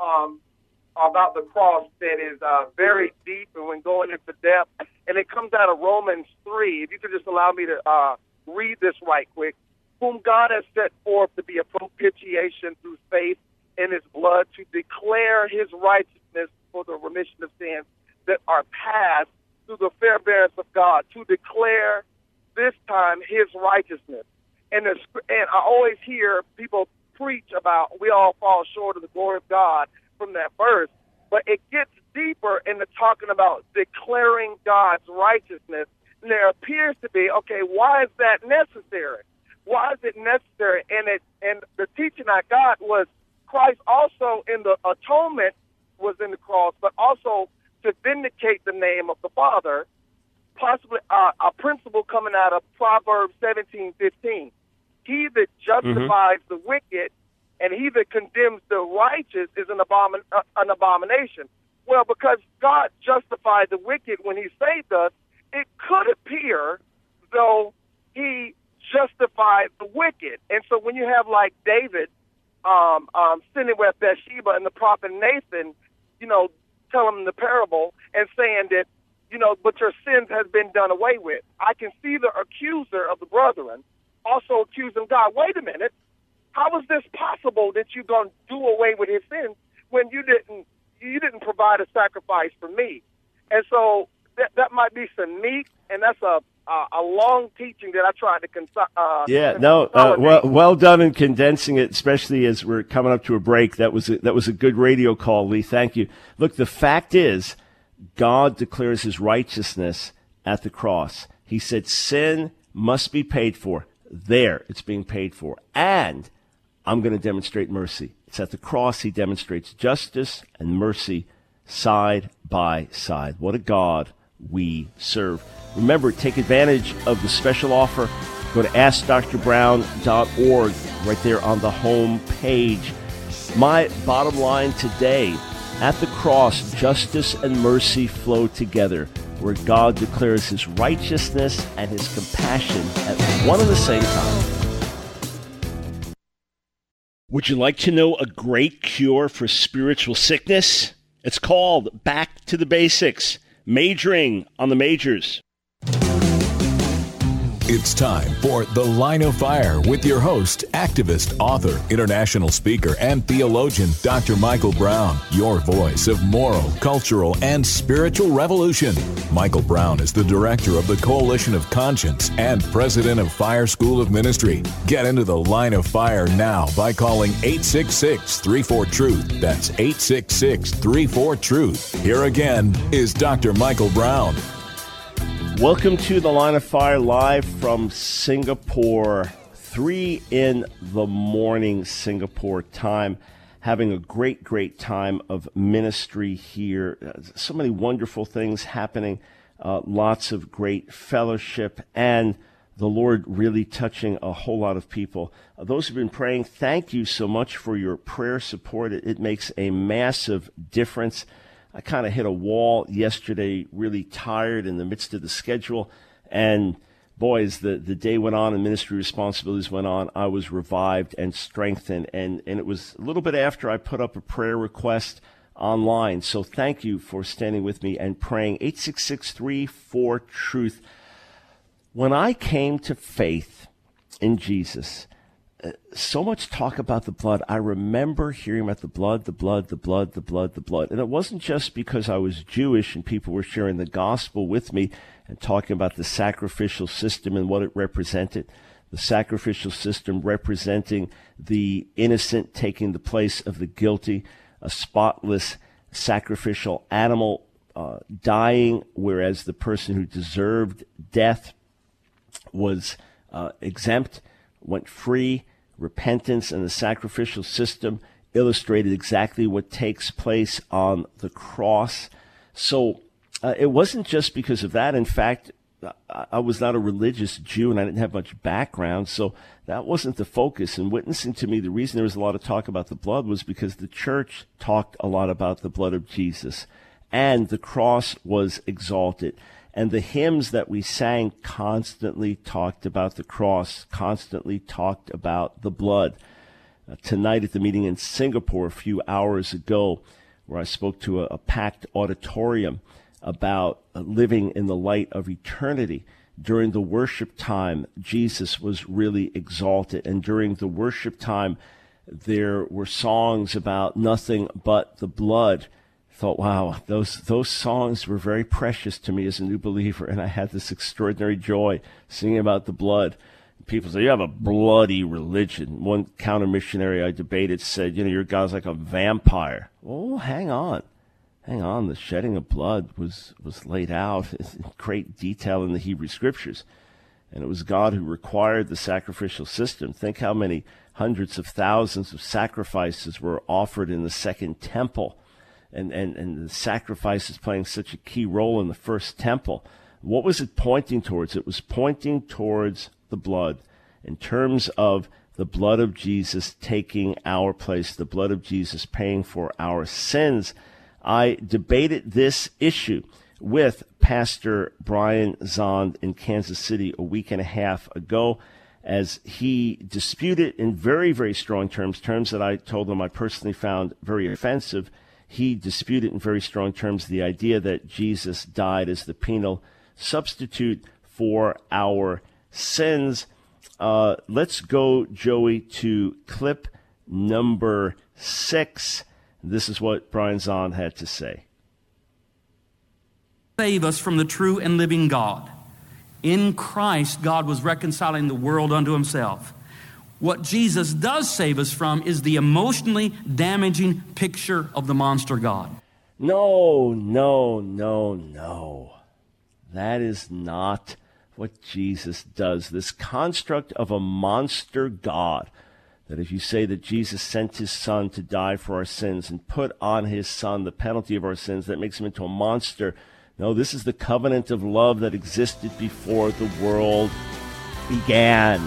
Speaker 11: about the cross that is very deep and when going into depth, and it comes out of Romans 3. If you could just allow me to read this right quick. Whom God has set forth to be a propitiation through faith in his blood, to declare his righteousness for the remission of sins that are past through the forbearance of God, to declare this time his righteousness. And I always hear people preach about we all fall short of the glory of God from that verse, but it gets deeper into talking about declaring God's righteousness. And there appears to be, okay, why is that necessary? Why is it necessary? And the teaching I got was Christ also in the atonement was in the cross, but also to vindicate the name of the Father, possibly a principle coming out of Proverbs 17:15. He that justifies the wicked and he that condemns the righteous is an abomination. Well, because God justified the wicked when he saved us, it could appear though he justified the wicked. And so when you have like David sitting with Bathsheba and the prophet Nathan, tell him the parable and saying that, but your sins has been done away with. I can see the accuser of the brethren also accusing God. Wait a minute. How is this possible that you're going to do away with his sins when you didn't provide a sacrifice for me? And so that might be some meat, and that's a long teaching that I tried to
Speaker 1: well done in condensing it, especially as we're coming up to a break. That was a good radio call, Lee. Thank you. Look, the fact is, God declares his righteousness at the cross. He said sin must be paid for. There, it's being paid for. And I'm going to demonstrate mercy. It's at the cross he demonstrates justice and mercy side by side. What a God we serve. Remember, take advantage of the special offer. Go to AskDrBrown.org right there on the home page. My bottom line today, at the cross, justice and mercy flow together, where God declares his righteousness and his compassion at one and the same time. Would you like to know a great cure for spiritual sickness? It's called Back to the Basics. majoring on the majors.
Speaker 2: It's time for The Line of Fire with your host, activist, author, international speaker, and theologian, Dr. Michael Brown, your voice of moral, cultural, and spiritual revolution. Michael Brown is the director of the Coalition of Conscience and president of Fire School of Ministry. Get into The Line of Fire now by calling 866-34-TRUTH. That's 866-34-TRUTH. Here again is Dr. Michael Brown.
Speaker 1: Welcome to The Line of Fire, live from Singapore, 3 in the morning Singapore time. Having a great time of ministry here. So many wonderful things happening, lots of great fellowship, and the Lord really touching a whole lot of people. Those who've been praying, thank you so much for your prayer support. It makes a massive difference. I kind of hit a wall yesterday, really tired in the midst of the schedule. And boy, as the day went on and ministry responsibilities went on, I was revived and strengthened. And it was a little bit after I put up a prayer request online. So thank you for standing with me and praying. 866-34-TRUTH. When I came to faith in Jesus, so much talk about the blood. I remember hearing about the blood. And it wasn't just because I was Jewish and people were sharing the gospel with me and talking about the sacrificial system and what it represented. The sacrificial system representing the innocent taking the place of the guilty, a spotless sacrificial animal dying, whereas the person who deserved death was exempt, went free. Repentance and the sacrificial system illustrated exactly what takes place on the cross. So it wasn't just because of that. In fact, I was not a religious Jew and I didn't have much background, so that wasn't the focus. And witnessing to me, the reason there was a lot of talk about the blood was because the church talked a lot about the blood of Jesus, and the cross was exalted. And the hymns that we sang constantly talked about the cross, constantly talked about the blood. Tonight at the meeting in Singapore a few hours ago, where I spoke to a packed auditorium about living in the light of eternity, during the worship time, Jesus was really exalted. And during the worship time, there were songs about nothing but the blood. Thought, wow, those songs were very precious to me as a new believer, and I had this extraordinary joy singing about the blood. People say, you have a bloody religion. One counter missionary I debated said, your God's like a vampire. Oh, hang on. The shedding of blood was laid out in great detail in the Hebrew Scriptures, and it was God who required the sacrificial system. Think how many hundreds of thousands of sacrifices were offered in the Second Temple. And the sacrifices playing such a key role in the First Temple. What was it pointing towards? It was pointing towards the blood, in terms of the blood of Jesus taking our place, the blood of Jesus paying for our sins. I debated this issue with Pastor Brian Zahnd in Kansas City a week and a half ago, as he disputed in very, very strong terms that I told him I personally found very offensive. He disputed in very strong terms the idea that Jesus died as the penal substitute for our sins. Let's go, Joey, to clip number 6. This is what Brian Zahnd had to say.
Speaker 4: Save us from the true and living God. In Christ, God was reconciling the world unto himself. What Jesus does save us from is the emotionally damaging picture of the monster God.
Speaker 1: No. That is not what Jesus does. This construct of a monster God, that if you say that Jesus sent his son to die for our sins and put on his son the penalty of our sins, that makes him into a monster. No, this is the covenant of love that existed before the world began.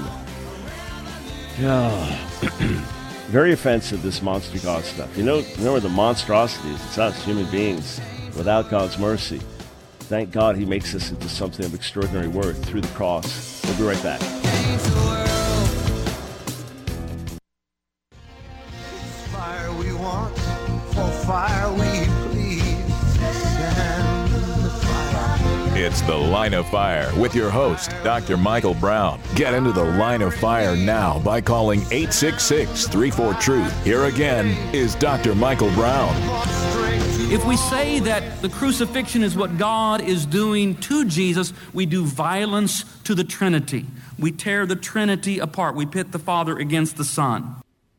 Speaker 1: Very offensive, this monster God stuff. You know where the monstrosity is? It's us, human beings, without God's mercy. Thank God he makes us into something of extraordinary worth through the cross. We'll be right back.
Speaker 12: Fire we want, for fire we plead. Send the fire.
Speaker 2: It's The Line of Fire with your host, Dr. Michael Brown. Get into the Line of Fire now by calling 866-34-TRUTH. Here again is Dr. Michael Brown.
Speaker 4: If we say that the crucifixion is what God is doing to Jesus, we do violence to the Trinity. We tear the Trinity apart. We pit the Father against the Son.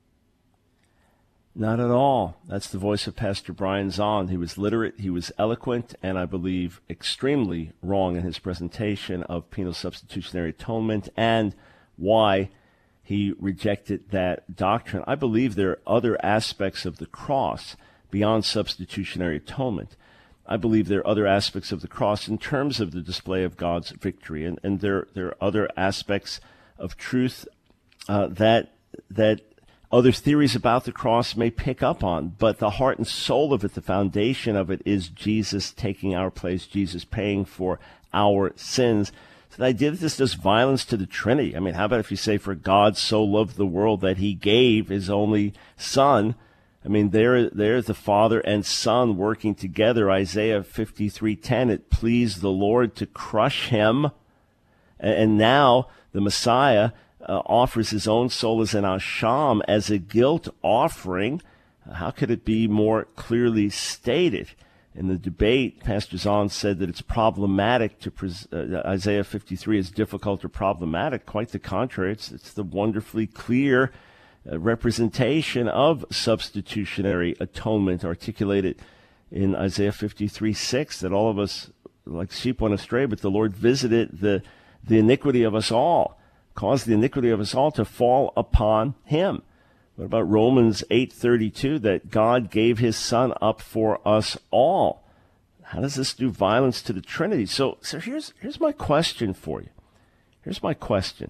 Speaker 1: Not at all. That's the voice of Pastor Brian Zahnd. He was literate, he was eloquent, and I believe extremely wrong in his presentation of penal substitutionary atonement and why he rejected that doctrine. I believe there are other aspects of the cross beyond substitutionary atonement. I believe there are other aspects of the cross in terms of the display of God's victory, and there are other aspects of truth that other theories about the cross may pick up on, but the heart and soul of it, the foundation of it, is Jesus taking our place, Jesus paying for our sins. So the idea that this does violence to the Trinity, I mean, how about if you say, for God so loved the world that he gave his only Son? I mean, there's the Father and Son working together. Isaiah 53:10, it pleased the Lord to crush him. And now the Messiah offers his own soul as an asham, as a guilt offering. How could it be more clearly stated? In the debate, Pastor Zahnd said that it's problematic to Isaiah 53 is difficult or problematic. Quite the contrary. It's the wonderfully clear representation of substitutionary atonement articulated in Isaiah 53:6, that all of us like sheep went astray, but the Lord visited the iniquity of us all, caused the iniquity of us all to fall upon him. What about Romans 8:32, that God gave his Son up for us all? How does this do violence to the Trinity? So here's my question for you. Here's my question.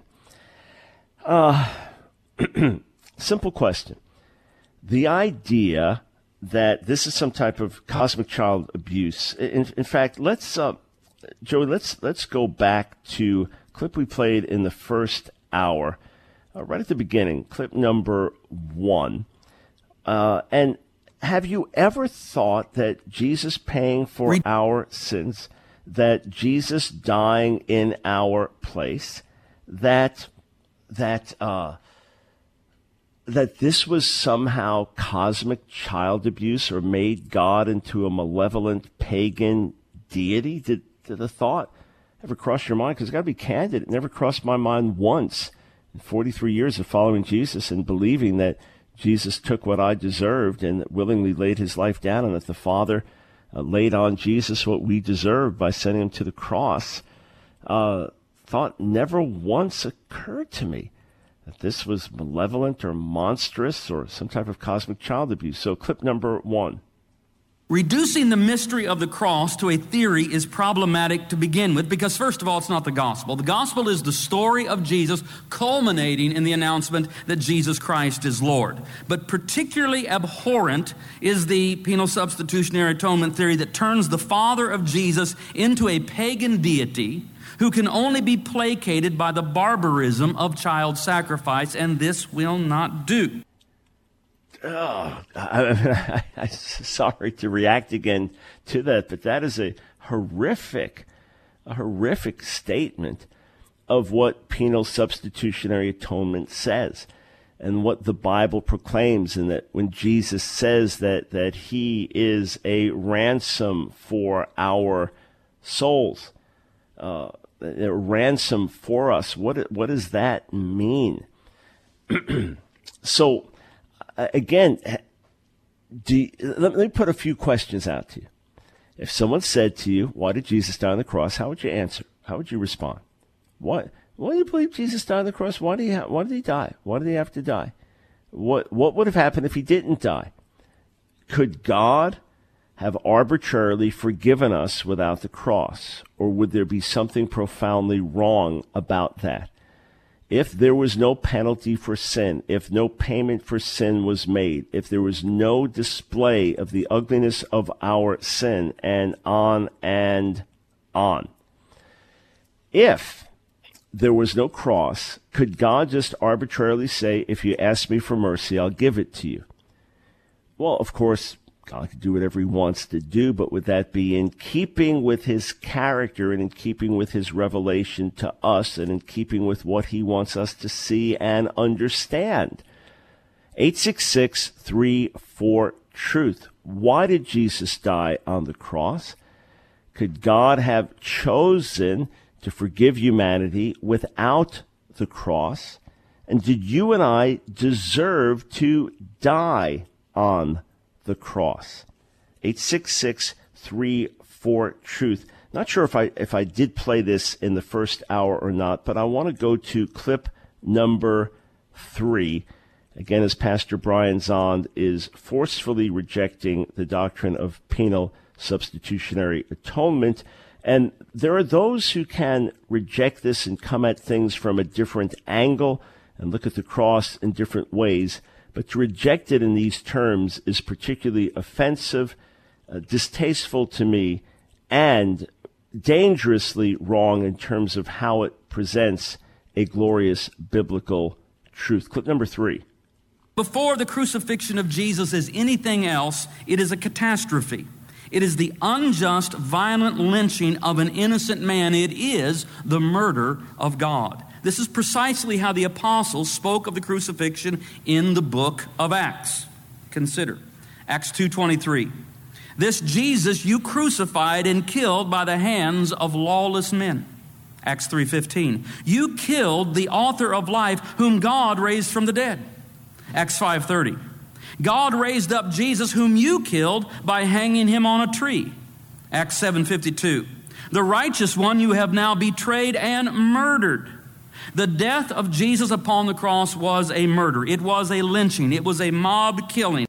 Speaker 1: Simple question. The idea that this is some type of cosmic child abuse. In fact, Joey, let's go back to a clip we played in the first hour, right at the beginning, clip number 1. And have you ever thought that Jesus paying for our sins, that Jesus dying in our place, that this was somehow cosmic child abuse or made God into a malevolent pagan deity? Did the thought ever cross your mind? Because I've got to be candid, it never crossed my mind once in 43 years of following Jesus and believing that Jesus took what I deserved and willingly laid his life down, and that the Father laid on Jesus what we deserved by sending him to the cross. Thought never once occurred to me that this was malevolent or monstrous or some type of cosmic child abuse. So clip number 1.
Speaker 4: Reducing the mystery of the cross to a theory is problematic to begin with because, first of all, it's not the gospel. The gospel is the story of Jesus culminating in the announcement that Jesus Christ is Lord. But particularly abhorrent is the penal substitutionary atonement theory that turns the Father of Jesus into a pagan deity who can only be placated by the barbarism of child sacrifice, and this will not do.
Speaker 1: I'm sorry to react again to that, but that is a horrific statement of what penal substitutionary atonement says and what the Bible proclaims, and that when Jesus says that he is a ransom for our souls, a ransom for us, what does that mean? So, again, let me put a few questions out to you. If someone said to you, why did Jesus die on the cross? How would you answer? How would you respond? Why do you believe Jesus died on the cross? Why did he die? Why did he have to die? What would have happened if he didn't die? Could God have arbitrarily forgiven us without the cross? Or would there be something profoundly wrong about that? If there was no penalty for sin, if no payment for sin was made, if there was no display of the ugliness of our sin, and on and on. If there was no cross, could God just arbitrarily say, if you ask me for mercy, I'll give it to you? Well, of course, God can do whatever he wants to do, but would that be in keeping with his character and in keeping with his revelation to us and in keeping with what he wants us to see and understand? 866-34-TRUTH. Why did Jesus die on the cross? Could God have chosen to forgive humanity without the cross? And did you and I deserve to die on the cross? 866-34-TRUTH. Not sure if I did play this in the first hour or not, but I want to go to clip number 3. Again, as Pastor Brian Zahnd is forcefully rejecting the doctrine of penal substitutionary atonement. And there are those who can reject this and come at things from a different angle and look at the cross in different ways. But to reject it in these terms is particularly offensive, distasteful to me, and dangerously wrong in terms of how it presents a glorious biblical truth. Clip number 3.
Speaker 4: Before the crucifixion of Jesus is anything else, it is a catastrophe. It is the unjust, violent lynching of an innocent man. It is the murder of God. This is precisely how the apostles spoke of the crucifixion in the book of Acts. Consider Acts 2:23. This Jesus you crucified and killed by the hands of lawless men. Acts 3:15. You killed the author of life, whom God raised from the dead. Acts 5:30. God raised up Jesus, whom you killed by hanging him on a tree. Acts 7:52. The righteous one you have now betrayed and murdered. The death of Jesus upon the cross was a murder. It was a lynching. It was a mob killing.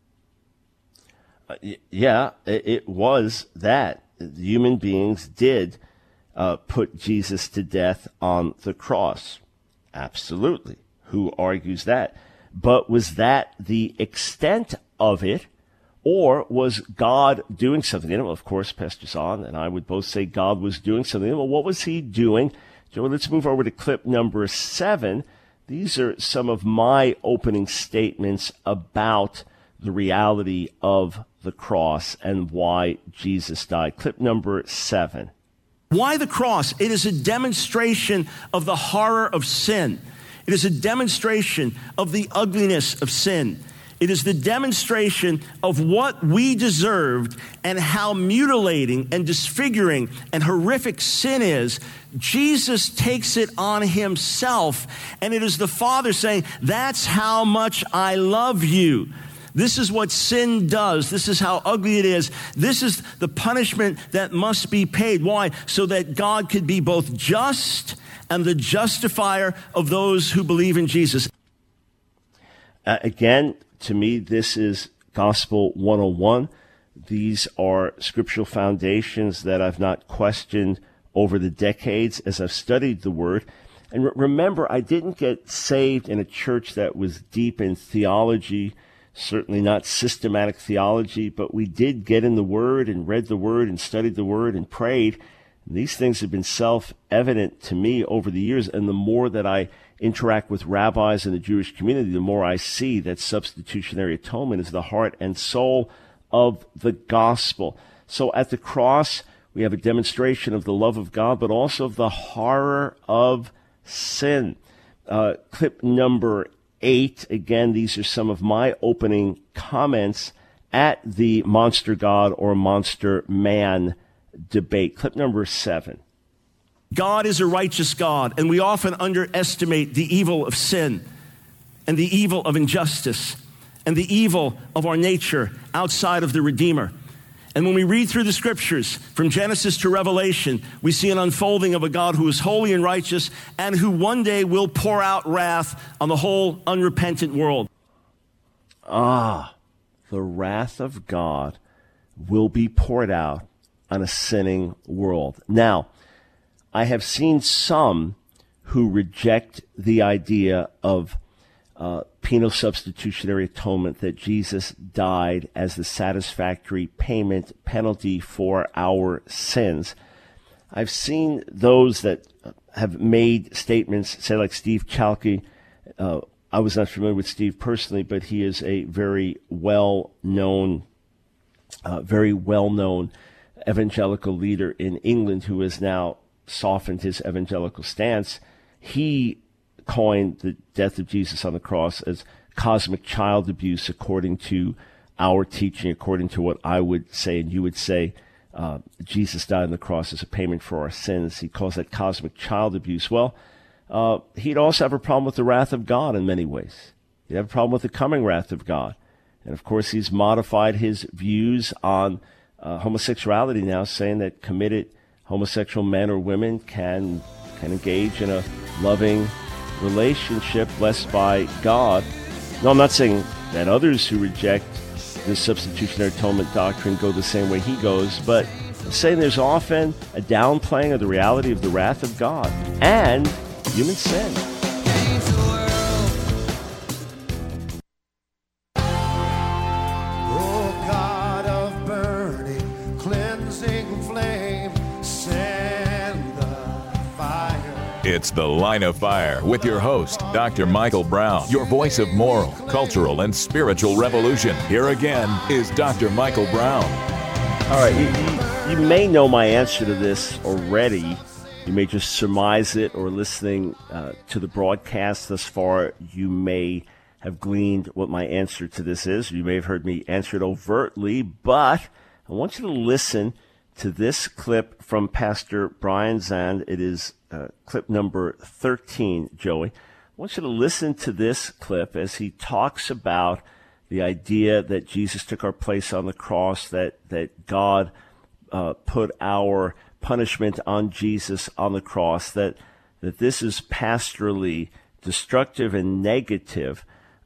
Speaker 1: It was that. Human beings did put Jesus to death on the cross. Absolutely. Who argues that? But was that the extent of it, or was God doing something? Well, of course, Pastor Zahnd and I would both say God was doing something. Well, what was he doing? So let's move over to clip number 7. These are some of my opening statements about the reality of the cross and why Jesus died. Clip number 7.
Speaker 13: Why the cross? It is a demonstration of the horror of sin. It is a demonstration of the ugliness of sin. It is the demonstration of what we deserved and how mutilating and disfiguring and horrific sin is. Jesus takes it on himself, and it is the Father saying, that's how much I love you. This is what sin does. This is how ugly it is. This is the punishment that must be paid. Why? So that God could be both just and the justifier of those who believe in Jesus.
Speaker 1: Again, to me, this is Gospel 101. These are scriptural foundations that I've not questioned over the decades as I've studied the Word. And remember, I didn't get saved in a church that was deep in theology, certainly not systematic theology, but we did get in the Word and read the Word and studied the Word and prayed. And these things have been self-evident to me over the years, and the more that I interact with rabbis in the Jewish community, the more I see that substitutionary atonement is the heart and soul of the gospel. So at the cross, we have a demonstration of the love of God, but also of the horror of sin. Clip number 8. Again, these are some of my opening comments at the monster God or monster man debate. Clip number 7.
Speaker 13: God is a righteous God, and we often underestimate the evil of sin and the evil of injustice and the evil of our nature outside of the Redeemer. And when we read through the scriptures from Genesis to Revelation, we see an unfolding of a God who is holy and righteous and who one day will pour out wrath on the whole unrepentant world.
Speaker 1: The wrath of God will be poured out on a sinning world. Now, I have seen some who reject the idea of penal substitutionary atonement, that Jesus died as the satisfactory penalty for our sins. I've seen those that have made statements, say like Steve Chalke. I was not familiar with Steve personally, but he is a very well-known very well-known evangelical leader in England who has now softened his evangelical stance. He coined the death of Jesus on the cross as cosmic child abuse, according to our teaching, according to what I would say and you would say. Jesus died on the cross as a payment for our sins. He calls that cosmic child abuse. Well, he'd also have a problem with the wrath of God in many ways. He'd have a problem with the coming wrath of God. And of course, he's modified his views on homosexuality now, saying that committed homosexual men or women can engage in a loving relationship blessed by God. No, I'm not saying that others who reject this substitutionary atonement doctrine go the same way he goes, but I'm saying there's often a downplaying of the reality of the wrath of God and human sin.
Speaker 2: It's The Line of Fire with your host, Dr. Michael Brown, your voice of moral, cultural, and spiritual revolution. Here again is Dr. Michael Brown.
Speaker 1: All right, you may know my answer to this already. You may just surmise it, or listening to the broadcast thus far, you may have gleaned what my answer to this is. You may have heard me answer it overtly, but I want you to listen to this clip from Pastor Brian Zahnd. It is clip number 13, Joey. I want you to listen to this clip as he talks about the idea that Jesus took our place on the cross, that God put our punishment on Jesus on the cross, that this is pastorally destructive and negative.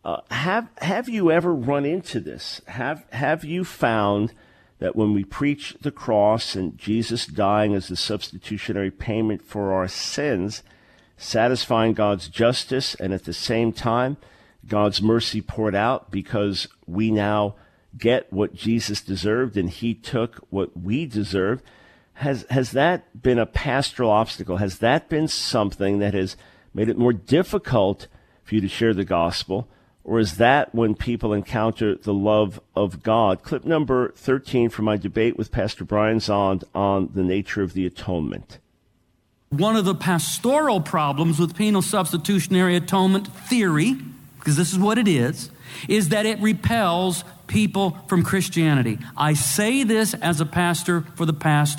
Speaker 1: Have you ever run into this? Have you found that when we preach the cross and Jesus dying as the substitutionary payment for our sins, satisfying God's justice, and at the same time, God's mercy poured out because we now get what Jesus deserved and he took what we deserved, has that been a pastoral obstacle? Has that been something that has made it more difficult for you to share the gospel? Or is that when people encounter the love of God? Clip number 13 from my debate with Pastor Brian Zahnd on the nature of the atonement.
Speaker 4: One of the pastoral problems with penal substitutionary atonement theory, because this is what it is that it repels people from Christianity. I say this as a pastor for the past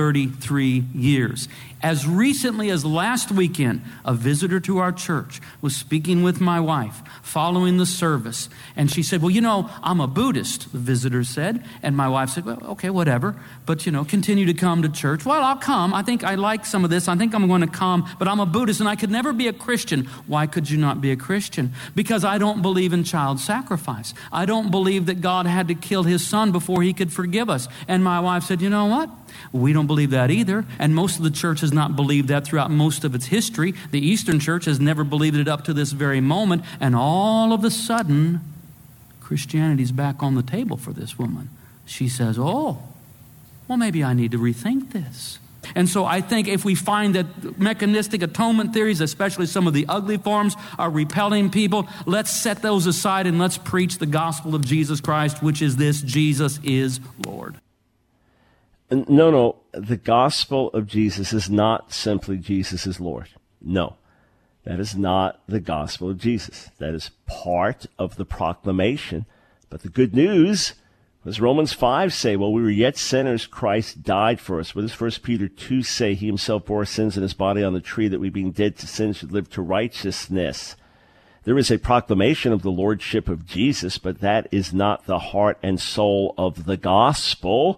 Speaker 4: 33 years. As recently as last weekend, a visitor to our church was speaking with my wife following the service. And she said, well, I'm a Buddhist, the visitor said. And my wife said, well, okay, whatever. But, continue to come to church. Well, I'll come. I think I like some of this. I think I'm going to come. But I'm a Buddhist and I could never be a Christian. Why could you not be a Christian? Because I don't believe in child sacrifice. I don't believe that God had to kill his son before he could forgive us. And my wife said, you know what? We don't believe that either. And most of the church has not believed that throughout most of its history. The Eastern Church has never believed it up to this very moment. And all of a sudden, Christianity's back on the table for this woman. She says, oh, well, maybe I need to rethink this. And so I think if we find that mechanistic atonement theories, especially some of the ugly forms, are repelling people, let's set those aside and let's preach the gospel of Jesus Christ, which is this: Jesus is Lord.
Speaker 1: No, the gospel of Jesus is not simply Jesus is Lord. No, that is not the gospel of Jesus. That is part of the proclamation. But the good news, as Romans 5 say, while we were yet sinners, Christ died for us. What does 1 Peter 2 say? He himself bore sins in his body on the tree, that we being dead to sin should live to righteousness. There is a proclamation of the lordship of Jesus, but that is not the heart and soul of the gospel.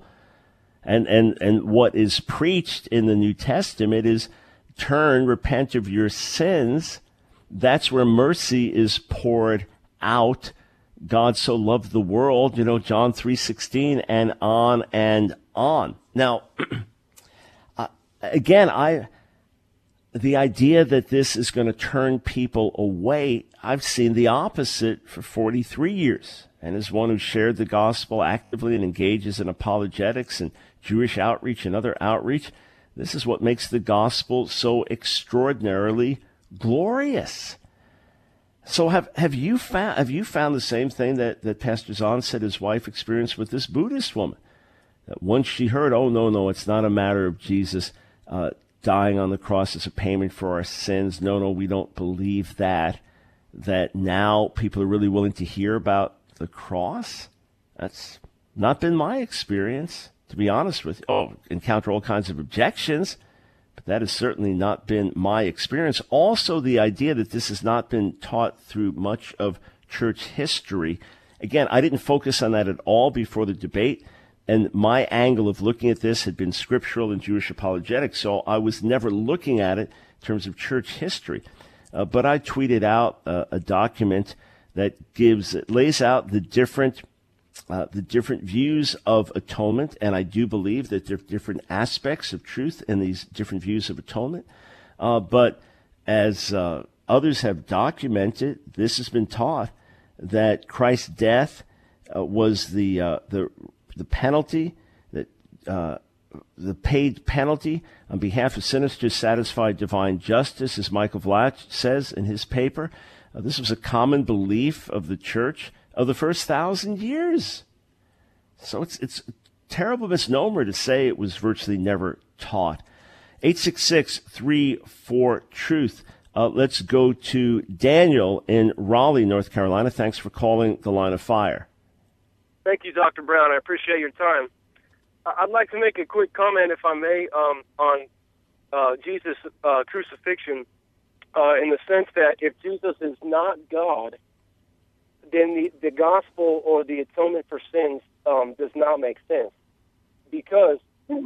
Speaker 1: And what is preached in the New Testament is turn, repent of your sins. That's where mercy is poured out. God so loved the world, John 3:16, and on and on. Now, again, the idea that this is going to turn people away, I've seen the opposite for 43 years. And as one who shared the gospel actively and engages in apologetics and Jewish outreach and other outreach, this is what makes the gospel so extraordinarily glorious. So have you found the same thing that Pastor Zahnd said his wife experienced with this Buddhist woman? that once she heard, oh, no, it's not a matter of Jesus dying on the cross as a payment for our sins. No, we don't believe that now people are really willing to hear about the cross. That's not been my experience, to be honest with you. Encounter all kinds of objections, but that has certainly not been my experience. Also, the idea that this has not been taught through much of church history. Again, I didn't focus on that at all before the debate, and my angle of looking at this had been scriptural and Jewish apologetics, so I was never looking at it in terms of church history. But I tweeted out a document that lays out the different views of atonement, and I do believe that there are different aspects of truth in these different views of atonement. But as others have documented, this has been taught that Christ's death was the penalty, that the paid penalty on behalf of sinners to satisfy divine justice, as Michael Vlach says in his paper. This was a common belief of the church of the first 1,000 years. So it's a terrible misnomer to say it was virtually never taught. 866-34-TRUTH. Let's go to Daniel in Raleigh, North Carolina. Thanks for calling the Line of Fire.
Speaker 14: Thank you, Dr. Brown. I appreciate your time. I'd like to make a quick comment, if I may, on Jesus' crucifixion, in the sense that if Jesus is not God, then the gospel or the atonement for sins does not make sense, because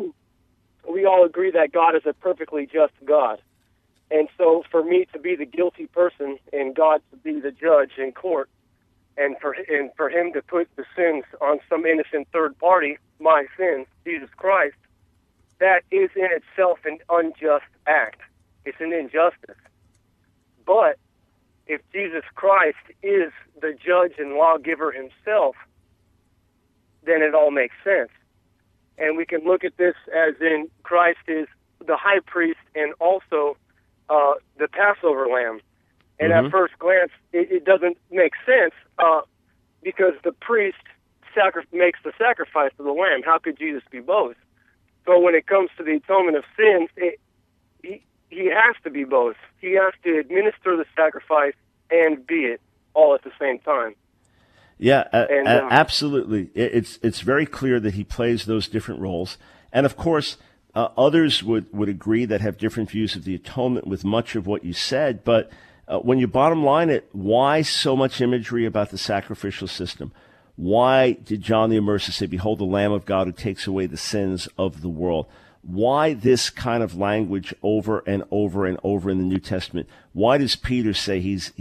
Speaker 14: we all agree that God is a perfectly just God. And so for me to be the guilty person and God to be the judge in court, and for him to put the sins on some innocent third party, my sins, Jesus Christ, that is in itself an unjust act. It's an injustice. But if Jesus Christ is the judge and lawgiver himself, then it all makes sense. And we can look at this as in Christ is the high priest and also the Passover lamb. And at first glance, it doesn't make sense because the priest makes the sacrifice of the lamb. How could Jesus be both? So when it comes to the atonement of sins, he has to be both. He has to administer the sacrifice and be it all at the same time.
Speaker 1: Yeah, absolutely. It's very clear that he plays those different roles. And of course, others would agree that have different views of the atonement with much of what you said. But when you bottom line it, why so much imagery about the sacrificial system? Why did John the Immerser say, "Behold the Lamb of God who takes away the sins of the world"? Why this kind of language over and over and over in the New Testament? Why does Peter say he's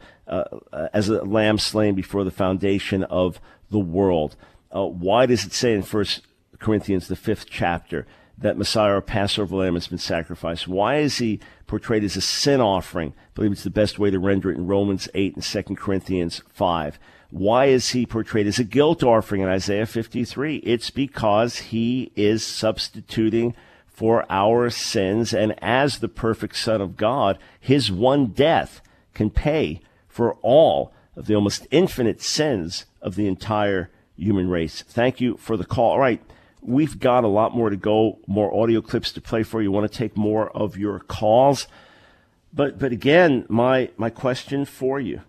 Speaker 1: as a lamb slain before the foundation of the world? Why does it say in 1 Corinthians, the 5th chapter, that Messiah, our Passover lamb, has been sacrificed? Why is he portrayed as a sin offering? I believe it's the best way to render it in Romans 8 and 2 Corinthians 5. Why is he portrayed as a guilt offering in Isaiah 53? It's because he is substituting for our sins, and as the perfect Son of God, his one death can pay for all of the almost infinite sins of the entire human race. Thank you for the call. All right, we've got a lot more to go, more audio clips to play for you. Want to take more of your calls. But again, my question for you,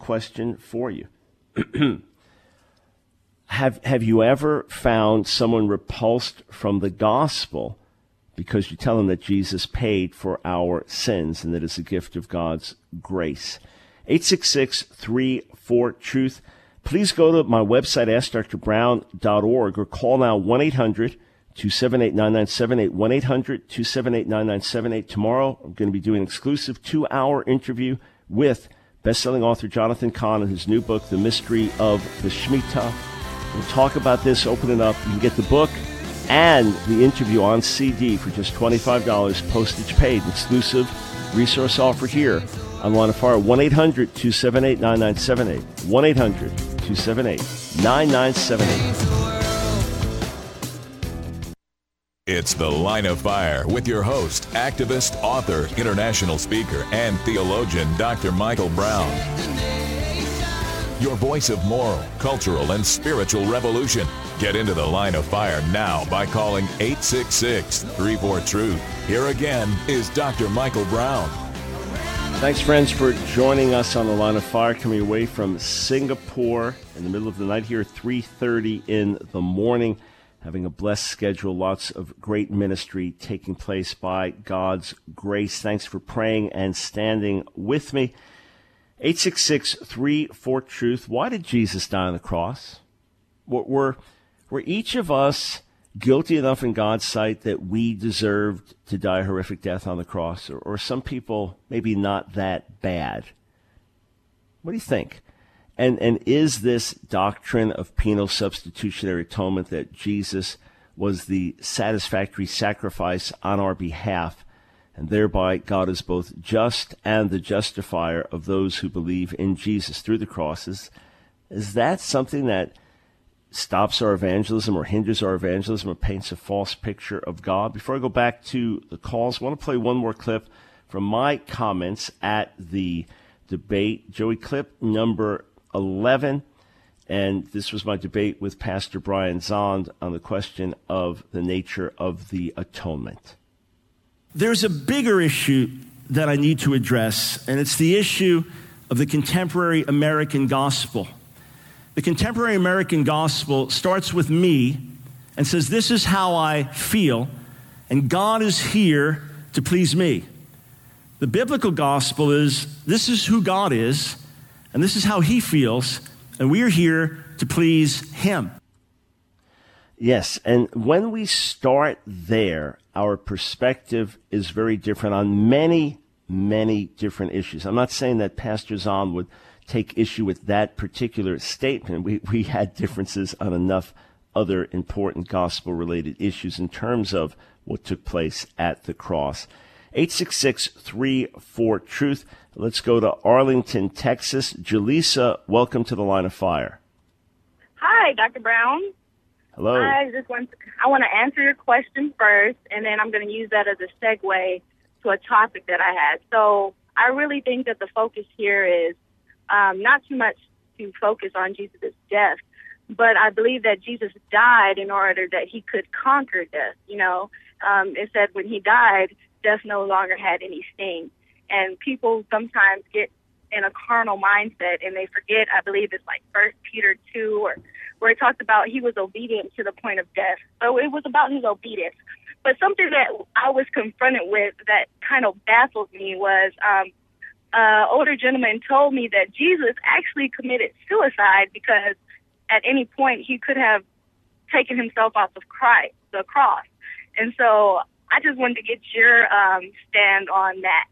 Speaker 1: Have you ever found someone repulsed from the gospel because you tell them that Jesus paid for our sins and that it's a gift of God's grace? 866-34-TRUTH. Please go to my website, AskDrBrown.org, or call now 1-800-278-9978, 1-800-278-9978. Tomorrow, I'm going to be doing an exclusive 2-hour interview with best-selling author Jonathan Cahn in his new book, The Mystery of the Shemitah. We'll talk about this, open it up. You can get the book and the interview on CD for just $25, postage paid. An exclusive resource offer here on Line of Fire, 1-800-278-9978, 1-800-278-9978.
Speaker 2: It's The Line of Fire with your host, activist, author, international speaker, and theologian, Dr. Michael Brown. Your voice of moral, cultural, and spiritual revolution. Get into the line of fire now by calling 866-34-TRUTH. Here again is Dr. Michael Brown.
Speaker 1: Thanks, friends, for joining us on the Line of Fire, coming away from Singapore in the middle of the night here at 3:30 in the morning, having a blessed schedule, lots of great ministry taking place by God's grace. Thanks for praying and standing with me. 866-34-TRUTH. Why did Jesus die on the cross? Were each of us guilty enough in God's sight that we deserved to die a horrific death on the cross? Or some people maybe not that bad? What do you think? And is this doctrine of penal substitutionary atonement, that Jesus was the satisfactory sacrifice on our behalf, and thereby God is both just and the justifier of those who believe in Jesus through the crosses, is that something that stops our evangelism or hinders our evangelism or paints a false picture of God? Before I go back to the calls, I want to play one more clip from my comments at the debate. Joey, clip number 11. And this was my debate with Pastor Brian Zahnd on the question of the nature of the atonement.
Speaker 13: There's a bigger issue that I need to address, and it's the issue of the contemporary American gospel. The contemporary American gospel starts with me and says, this is how I feel, and God is here to please me. The biblical gospel is, this is who God is, and this is how he feels, and we are here to please him.
Speaker 1: Yes, and when we start there, our perspective is very different on many, many different issues. I'm not saying that Pastor Zahnd would take issue with that particular statement. We had differences on enough other important gospel-related issues in terms of what took place at the cross. 866-34-TRUTH. Let's go to Arlington, Texas. Jaleesa, welcome to the Line of Fire.
Speaker 15: Hi, Dr. Brown.
Speaker 1: Hello.
Speaker 15: I want to answer your question first, and then I'm going to use that as a segue to a topic that I had. So I really think that the focus here is not too much to focus on Jesus' death, but I believe that Jesus died in order that he could conquer death. You know, it said when he died, death no longer had any sting. And people sometimes get in a carnal mindset and they forget, I believe it's like 1 Peter 2, where it talks about he was obedient to the point of death. So it was about his obedience. But something that I was confronted with that kind of baffled me was older gentleman told me that Jesus actually committed suicide because at any point he could have taken himself off of the cross. And so I just wanted to get your stand on that.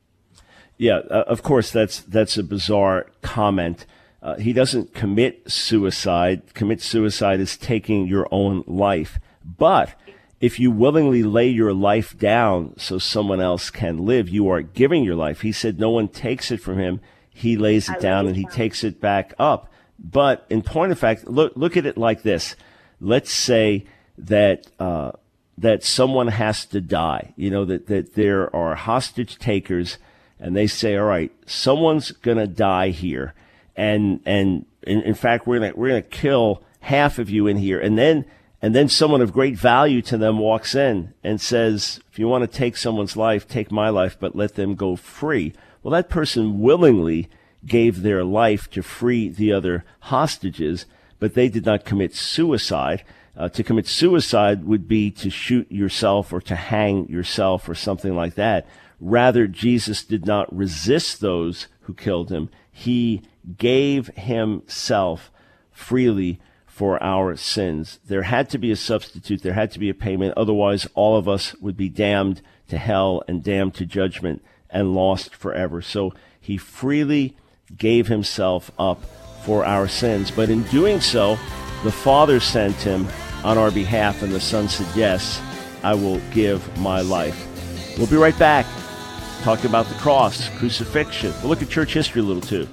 Speaker 1: Yeah, of course, that's a bizarre comment. He doesn't commit suicide. Commit suicide is taking your own life. But if you willingly lay your life down so someone else can live, you are giving your life. He said no one takes it from him. He lays it down and he takes it back up. But in point of fact, look at it like this. Let's say that that someone has to die. You know, that there are hostage takers, and they say, all right, someone's going to die here. And in fact, we're going to kill half of you in here. And then someone of great value to them walks in and says, if you want to take someone's life, take my life, but let them go free. Well, that person willingly gave their life to free the other hostages, but they did not commit suicide. To commit suicide would be to shoot yourself or to hang yourself or something like that. Rather, Jesus did not resist those who killed him. He gave himself freely for our sins. There had to be a substitute. There had to be a payment. Otherwise, all of us would be damned to hell and damned to judgment and lost forever. So he freely gave himself up for our sins. But in doing so, the Father sent him on our behalf, and the Son said, yes, I will give my life. We'll be right back. Talking about the cross, crucifixion. We'll look at church history a little too.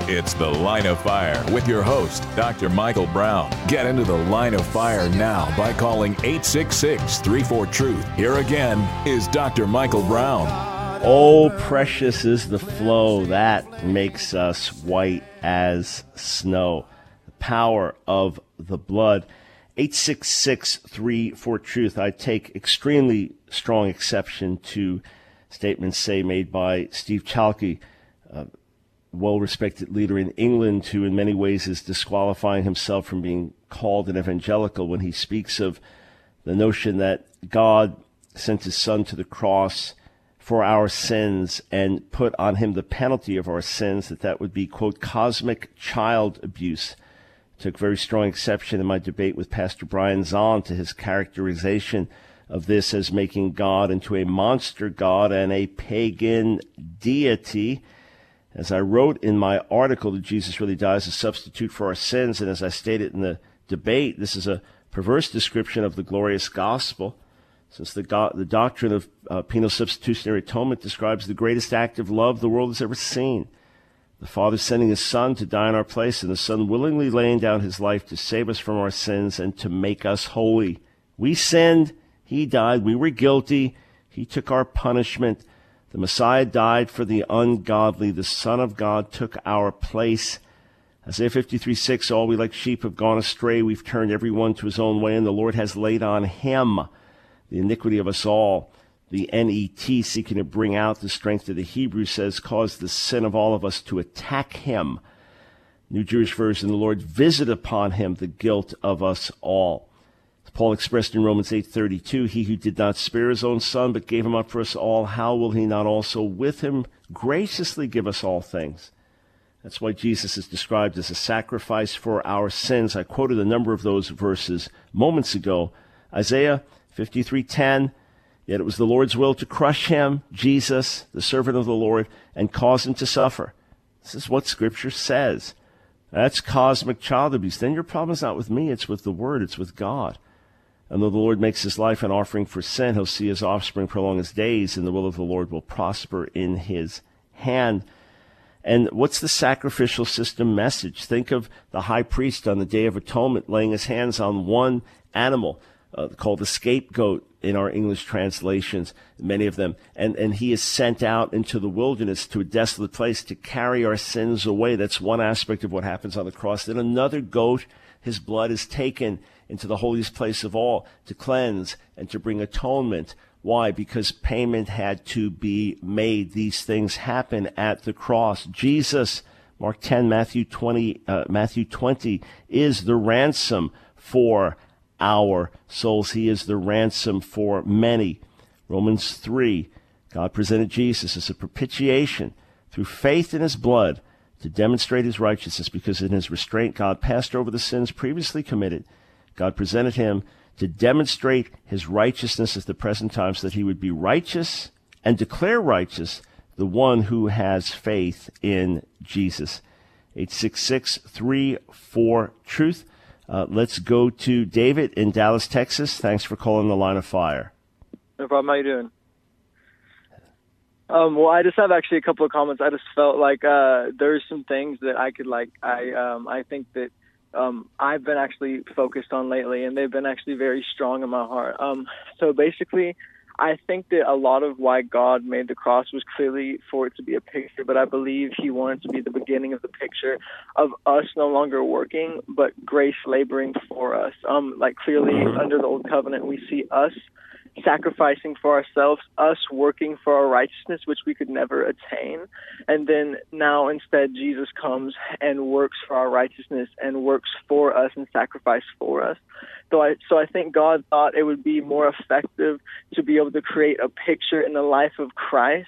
Speaker 2: It's The Line of Fire with your host, Dr. Michael Brown. Get into the Line of Fire now by calling 866-34-TRUTH. Here again is Dr. Michael Brown.
Speaker 1: Oh, precious is the flow that makes us white as snow. The power of the blood. 866-34-TRUTH. I take extremely strong exception to statements, made by Steve Chalke, well-respected leader in England, who in many ways is disqualifying himself from being called an evangelical when he speaks of the notion that God sent his son to the cross for our sins and put on him the penalty of our sins, that would be, quote, cosmic child abuse. Took very strong exception in my debate with Pastor Brian Zahn to his characterization of this as making God into a monster god and a pagan deity. As I wrote in my article that Jesus really died as a substitute for our sins, and as I stated in the debate, this is a perverse description of the glorious gospel, since the doctrine of penal substitutionary atonement describes the greatest act of love the world has ever seen. The Father sending his Son to die in our place, and the Son willingly laying down his life to save us from our sins and to make us holy. We sinned, he died, we were guilty, he took our punishment. The Messiah died for the ungodly. The Son of God took our place. Isaiah 53:6, all we like sheep have gone astray. We've turned everyone to his own way, and the Lord has laid on him the iniquity of us all. The NET, seeking to bring out the strength of the Hebrew, says, caused the sin of all of us to attack him. New Jewish Version, the Lord visit upon him the guilt of us all. Paul expressed in Romans 8:32, he who did not spare his own son, but gave him up for us all, how will he not also with him graciously give us all things? That's why Jesus is described as a sacrifice for our sins. I quoted a number of those verses moments ago. Isaiah 53:10, yet it was the Lord's will to crush him, Jesus, the servant of the Lord, and cause him to suffer. This is what Scripture says. That's cosmic child abuse. Then your problem is not with me, it's with the Word, it's with God. And though the Lord makes his life an offering for sin, he'll see his offspring prolong his days, and the will of the Lord will prosper in his hand. And what's the sacrificial system message? Think of the high priest on the Day of Atonement laying his hands on one animal, called the scapegoat in our English translations, many of them. And he is sent out into the wilderness to a desolate place to carry our sins away. That's one aspect of what happens on the cross. Then another goat, his blood is taken into the holiest place of all to cleanse and to bring atonement. Why? Because payment had to be made. These things happen at the cross. Jesus, Mark 10, Matthew 20, is the ransom for our souls. He is the ransom for many. Romans 3, God presented Jesus as a propitiation through faith in his blood to demonstrate his righteousness, because in his restraint God passed over the sins previously committed. God presented him to demonstrate his righteousness at the present time, so that he would be righteous and declare righteous the one who has faith in Jesus. 866-34-TRUTH. Let's go to David in Dallas, Texas. Thanks for calling the Line of Fire.
Speaker 16: No problem. How you doing? Well, I just have actually a couple of comments. I just felt like there's some things that I could I think that I've been actually focused on lately, and they've been actually very strong in my heart. So basically, I think that a lot of why God made the cross was clearly for it to be a picture, but I believe he wanted to be the beginning of the picture of us no longer working, but grace laboring for us. Clearly under the old covenant, we see us sacrificing for ourselves, us working for our righteousness, which we could never attain. And then now instead Jesus comes and works for our righteousness and works for us and sacrificed for us. So I think God thought it would be more effective to be able to create a picture in the life of Christ,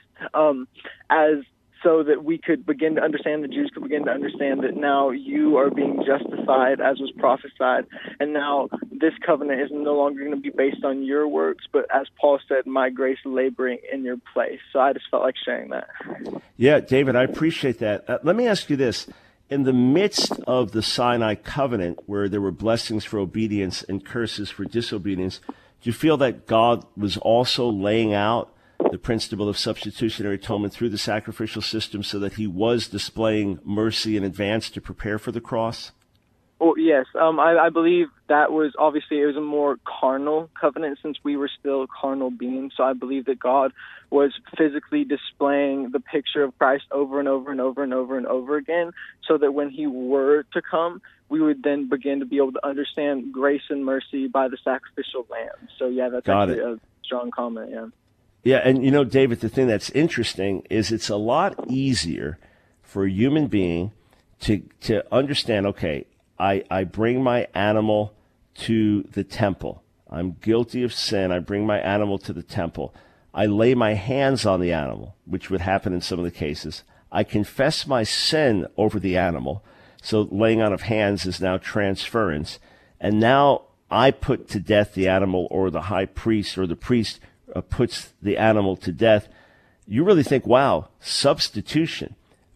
Speaker 16: so that we could begin to understand, the Jews could begin to understand that now you are being justified as was prophesied, and now this covenant is no longer going to be based on your works, but as Paul said, my grace laboring in your place. So I just felt like sharing that.
Speaker 1: Yeah, David, I appreciate that. Let me ask you this. In the midst of the Sinai covenant, where there were blessings for obedience and curses for disobedience, do you feel that God was also laying out the principle of substitutionary atonement through the sacrificial system so that he was displaying mercy in advance to prepare for the cross?
Speaker 16: Well, yes. I believe that was, obviously, it was a more carnal covenant since we were still carnal beings. So I believe that God was physically displaying the picture of Christ over and over and over and over and over again, so that when he were to come, we would then begin to be able to understand grace and mercy by the sacrificial lamb. So, yeah, that's actually a strong comment, yeah.
Speaker 1: Yeah, and you know, David, the thing that's interesting is it's a lot easier for a human being to understand, okay, I bring my animal to the temple. I'm guilty of sin. I bring my animal to the temple. I lay my hands on the animal, which would happen in some of the cases. I confess my sin over the animal. So laying on of hands is now transference. And now I put to death the animal, or the high priest or the priest puts the animal to death. You really think, wow, substitution.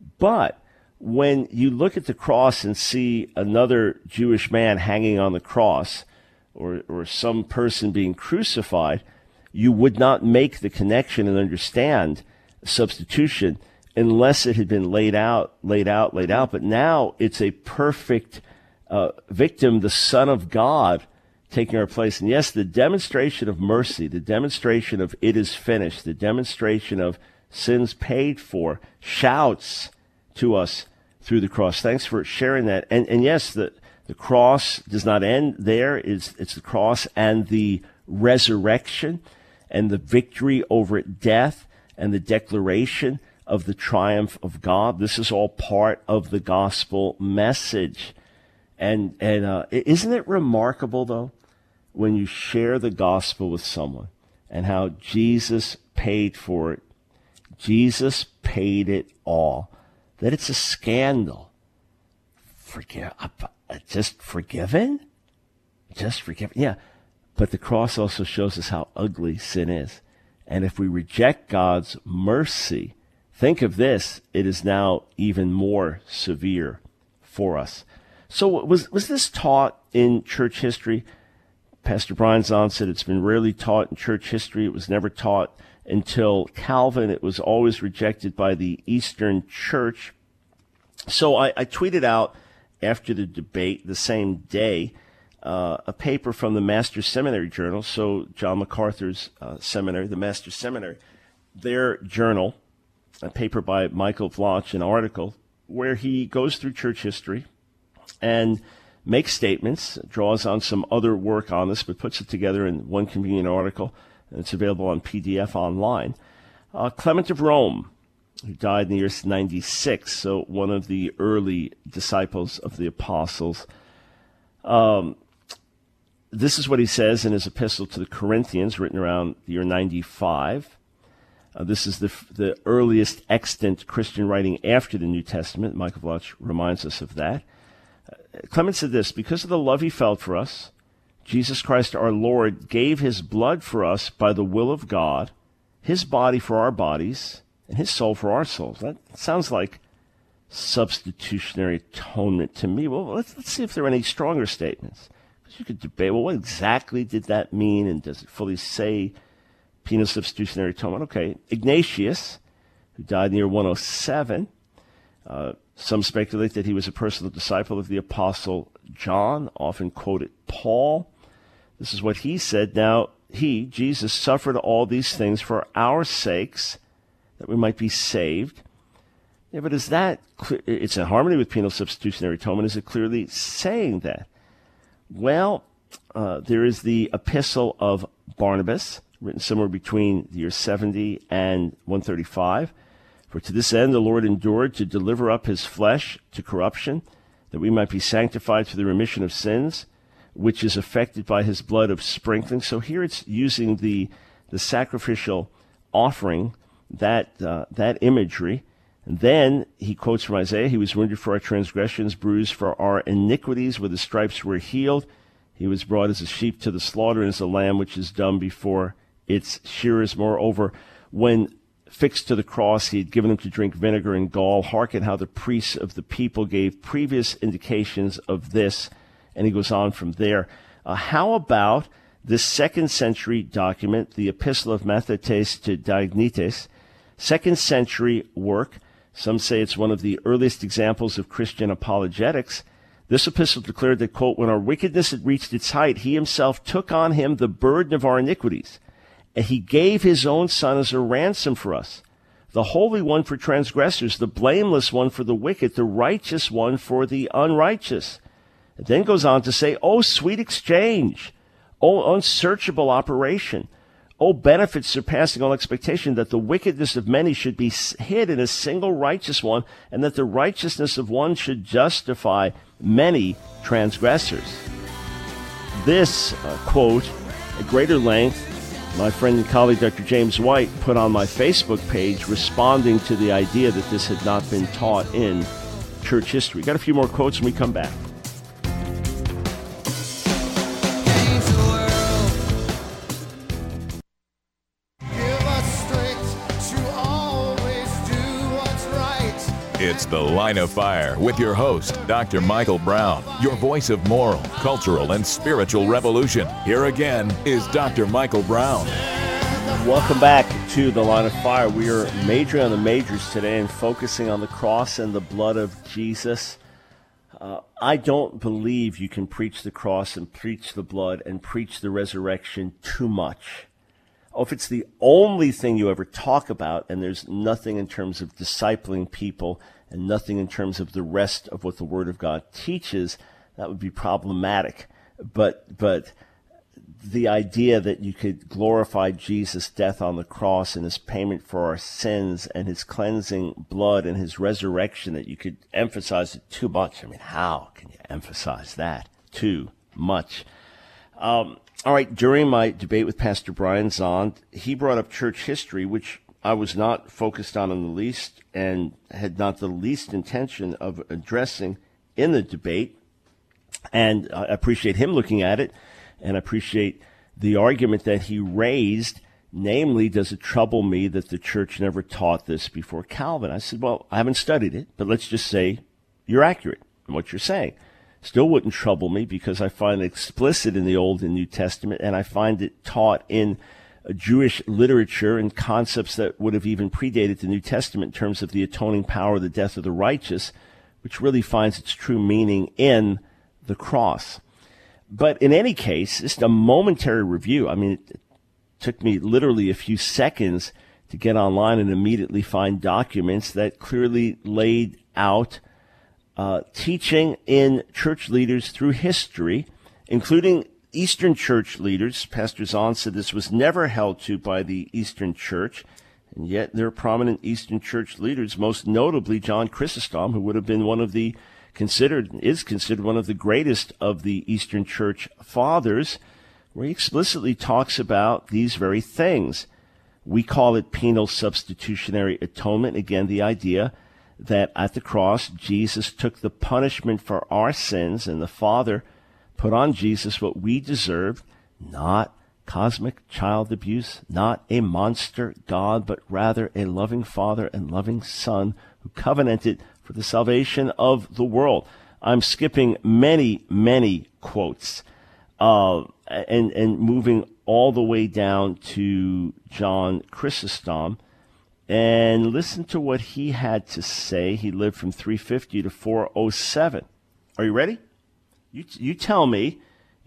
Speaker 1: But when you look at the cross and see another Jewish man hanging on the cross, or some person being crucified, you would not make the connection and understand substitution unless it had been laid out. But now it's a perfect victim, the Son of God, taking our place. And yes, the demonstration of mercy, the demonstration of it is finished, the demonstration of sins paid for, shouts to us through the cross. Thanks for sharing that. And yes, the cross does not end there. It's the cross and the resurrection and the victory over death and the declaration of the triumph of God. This is all part of the gospel message. And isn't it remarkable, though, when you share the gospel with someone and how Jesus paid for it? Jesus paid it all. That it's a scandal. Just forgiven? Just forgiven? Yeah. But the cross also shows us how ugly sin is. And if we reject God's mercy, think of this, it is now even more severe for us. So was this taught in church history? Pastor Brian Zahn said it's been rarely taught in church history. It was never taught until Calvin. It was always rejected by the Eastern Church. So I tweeted out after the debate the same day a paper from the Master's Seminary Journal, so John MacArthur's seminary, the Master's Seminary, their journal, a paper by Michael Vlach, an article where he goes through church history and makes statements, draws on some other work on this, but puts it together in one convenient article, and it's available on PDF online. Clement of Rome, who died in the year 96, so one of the early disciples of the apostles. This is what he says in his epistle to the Corinthians, written around the year 95. This is the earliest extant Christian writing after the New Testament. Michael Vlach reminds us of that. Clement said this: because of the love he felt for us, Jesus Christ our Lord gave his blood for us by the will of God, his body for our bodies, and his soul for our souls. That sounds like substitutionary atonement to me. Well, let's see if there are any stronger statements. Because you could debate, well, what exactly did that mean, and does it fully say penal substitutionary atonement? Okay, Ignatius, who died in the year 107, some speculate that he was a personal disciple of the Apostle John, often quoted Paul. This is what he said. Now, he, Jesus, suffered all these things for our sakes, that we might be saved. Yeah, but is that it's in harmony with penal substitutionary atonement? Is it clearly saying that? Well, there is the Epistle of Barnabas, written somewhere between the year 70 and 135. For to this end the Lord endured to deliver up his flesh to corruption, that we might be sanctified through the remission of sins, which is effected by his blood of sprinkling. So here it's using the sacrificial offering, that imagery. And then he quotes from Isaiah, he was wounded for our transgressions, bruised for our iniquities, with his stripes we're healed. He was brought as a sheep to the slaughter, and as a lamb which is dumb before its shearers. Moreover, when fixed to the cross, he had given him to drink vinegar and gall. Hearken how the priests of the people gave previous indications of this. And he goes on from there. How about This second century document, the Epistle of Mathetes to Diognetus, second century work, some say it's one of the earliest examples of Christian apologetics. This epistle declared that, quote, when our wickedness had reached its height, he himself took on him the burden of our iniquities, and he gave his own son as a ransom for us, the Holy One for transgressors, the blameless one for the wicked, the righteous one for the unrighteous. It then goes on to say, oh, sweet exchange, oh, unsearchable operation, oh, benefits surpassing all expectation, that the wickedness of many should be hid in a single righteous one, and that the righteousness of one should justify many transgressors. This quote, at greater length, my friend and colleague Dr. James White put on my Facebook page responding to the idea that this had not been taught in church history. Got a few more quotes when we come back.
Speaker 2: It's The Line of Fire with your host, Dr. Michael Brown, your voice of moral, cultural, and spiritual revolution. Here again is Dr. Michael Brown.
Speaker 1: Welcome back to The Line of Fire. We are majoring on the majors today and focusing on the cross and the blood of Jesus. I don't believe you can preach the cross and preach the blood and preach the resurrection too much. Oh, if it's the only thing you ever talk about and there's nothing in terms of discipling people and nothing in terms of the rest of what the Word of God teaches, that would be problematic. But the idea that you could glorify Jesus' death on the cross and his payment for our sins and his cleansing blood and his resurrection, that you could emphasize it too much. I mean, how can you emphasize that too much? All right, during my debate with Pastor Brian Zahnd, he brought up church history, which I was not focused on in the least and had not the least intention of addressing in the debate. And I appreciate him looking at it, and I appreciate the argument that he raised, namely, does it trouble me that the church never taught this before Calvin? I said, well, I haven't studied it, but let's just say you're accurate in what you're saying. Still wouldn't trouble me because I find it explicit in the Old and New Testament, and I find it taught in Jewish literature and concepts that would have even predated the New Testament in terms of the atoning power of the death of the righteous, which really finds its true meaning in the cross. But in any case, just a momentary review. I mean, it took me literally a few seconds to get online and immediately find documents that clearly laid out teaching in church leaders through history, including Eastern church leaders. Pastor Zahnd said this was never held to by the Eastern Church, and yet there are prominent Eastern church leaders, most notably John Chrysostom, who would have been is considered one of the greatest of the Eastern Church fathers, where he explicitly talks about these very things. We call it penal substitutionary atonement. Again, the idea that at the cross, Jesus took the punishment for our sins, and the Father put on Jesus what we deserved, not cosmic child abuse, not a monster God, but rather a loving Father and loving Son who covenanted for the salvation of the world. I'm skipping many, many quotes and moving all the way down to John Chrysostom. And listen to what he had to say. He lived from 350 to 407. Are you ready? You tell me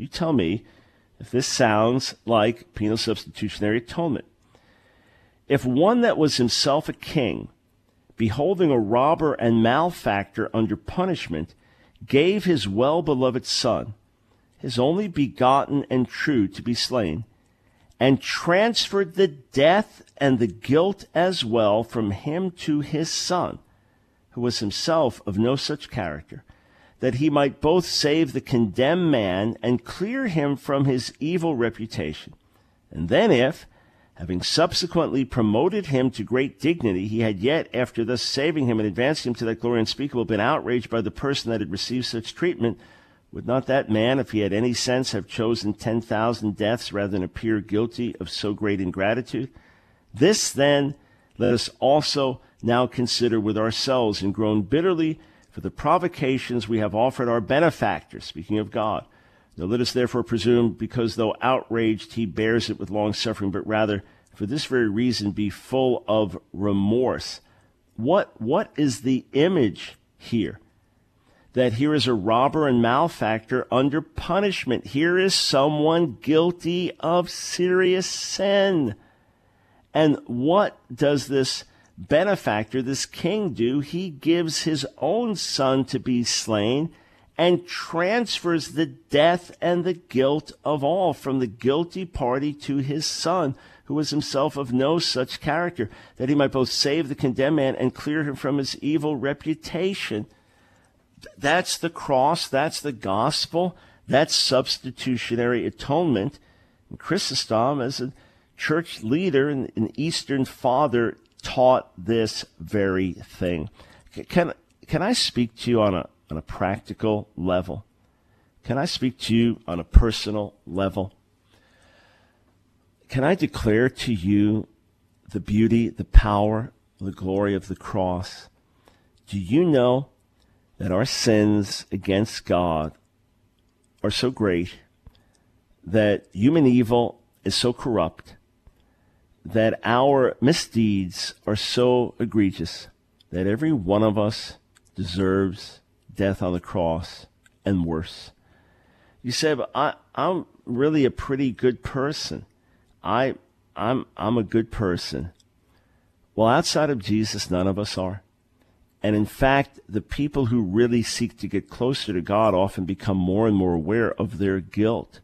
Speaker 1: if this sounds like penal substitutionary atonement. If one that was himself a king, beholding a robber and malefactor under punishment, gave his well-beloved son, his only begotten and true, to be slain, and transferred the death and the guilt as well from him to his son, who was himself of no such character, that he might both save the condemned man and clear him from his evil reputation. And then if, having subsequently promoted him to great dignity, he had yet, after thus saving him and advancing him to that glory unspeakable, been outraged by the person that had received such treatment, would not that man, if he had any sense, have chosen 10,000 deaths rather than appear guilty of so great ingratitude? This, then, let us also now consider with ourselves, and groan bitterly for the provocations we have offered our benefactor, speaking of God, No, let us therefore presume, because though outraged, he bears it with long suffering, but rather for this very reason be full of remorse. What is the image here? That here is a robber and malefactor under punishment. Here is someone guilty of serious sin. And what does this benefactor, this king, do? He gives his own son to be slain and transfers the death and the guilt of all from the guilty party to his son, who was himself of no such character, that he might both save the condemned man and clear him from his evil reputation. That's the cross. That's the gospel. That's substitutionary atonement. And Chrysostom, as a church leader and an Eastern father, taught this very thing. Can I speak to you on a practical level? Can I speak to you on a personal level? Can I declare to you the beauty, the power, the glory of the cross? Do you know that our sins against God are so great, that human evil is so corrupt, that our misdeeds are so egregious, that every one of us deserves death on the cross and worse? You say, but I'm really a pretty good person. I'm a good person. Well, outside of Jesus, none of us are. And in fact, the people who really seek to get closer to God often become more and more aware of their guilt,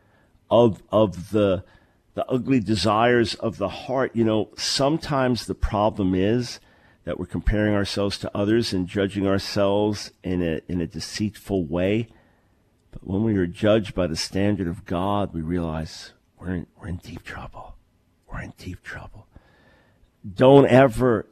Speaker 1: of the ugly desires of the heart. You know, sometimes the problem is that we're comparing ourselves to others and judging ourselves in a deceitful way. But when we are judged by the standard of God, we realize we're in deep trouble. We're in deep trouble. Don't ever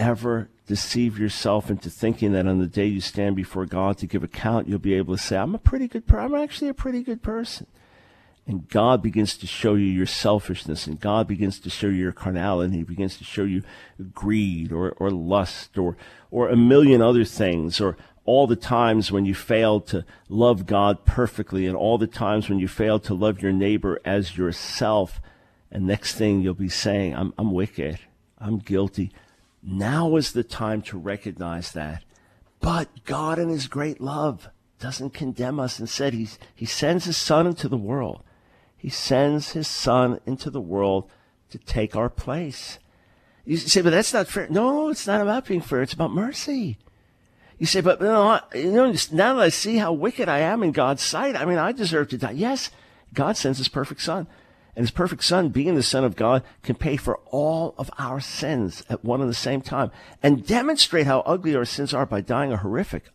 Speaker 1: deceive yourself into thinking that on the day you stand before God to give account, you'll be able to say, I'm actually a pretty good person. And God begins to show you your selfishness, and God begins to show you your carnality. He begins to show you greed or lust or a million other things, or all the times when you failed to love God perfectly, and all the times when you failed to love your neighbor as yourself. And next thing you'll be saying, I'm wicked. I'm guilty. Now is the time to recognize that. But God in his great love doesn't condemn us. Instead, he sends his son into the world. He sends his son into the world to take our place. You say, but that's not fair. No, it's not about being fair. It's about mercy. You say, but now that I see how wicked I am in God's sight, I deserve to die. Yes, God sends his perfect son. And his perfect son, being the Son of God, can pay for all of our sins at one and the same time and demonstrate how ugly our sins are by dying a horrific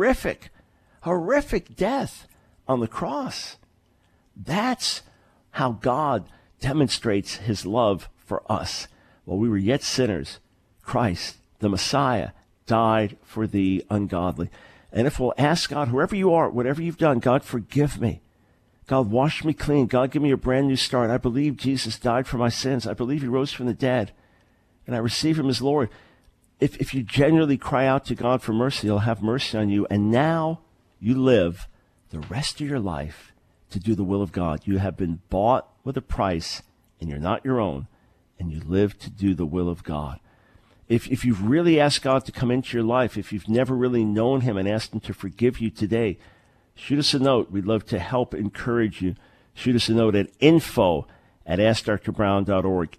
Speaker 1: death on the cross. That's how God demonstrates his love for us. While we were yet sinners, Christ, the Messiah, died for the ungodly. And if we'll ask God, whoever you are, whatever you've done, God, forgive me. God, wash me clean. God, give me a brand new start. I believe Jesus died for my sins. I believe he rose from the dead. And I receive him as Lord. If you genuinely cry out to God for mercy, he'll have mercy on you. And now you live the rest of your life to do the will of God. You have been bought with a price, and you're not your own. And you live to do the will of God. If you've really asked God to come into your life, if you've never really known him and asked him to forgive you today, shoot us a note. We'd love to help encourage you. Shoot us a note at info@askdrbrown.org,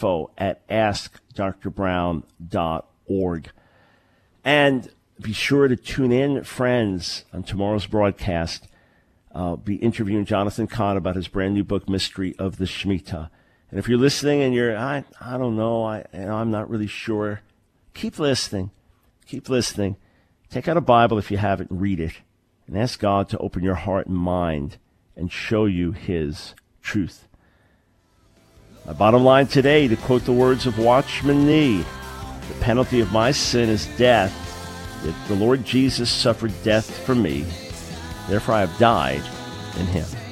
Speaker 1: info@askdrbrown.org. And be sure to tune in, friends, on tomorrow's broadcast. I'll be interviewing Jonathan Cahn about his brand new book, Mystery of the Shemitah. And if you're listening and you're, I don't know, I'm not really sure, keep listening. Keep listening. Take out a Bible if you haven't, read it. And ask God to open your heart and mind and show you his truth. My bottom line today, to quote the words of Watchman Nee, the penalty of my sin is death. Yet the Lord Jesus suffered death for me. Therefore I have died in him.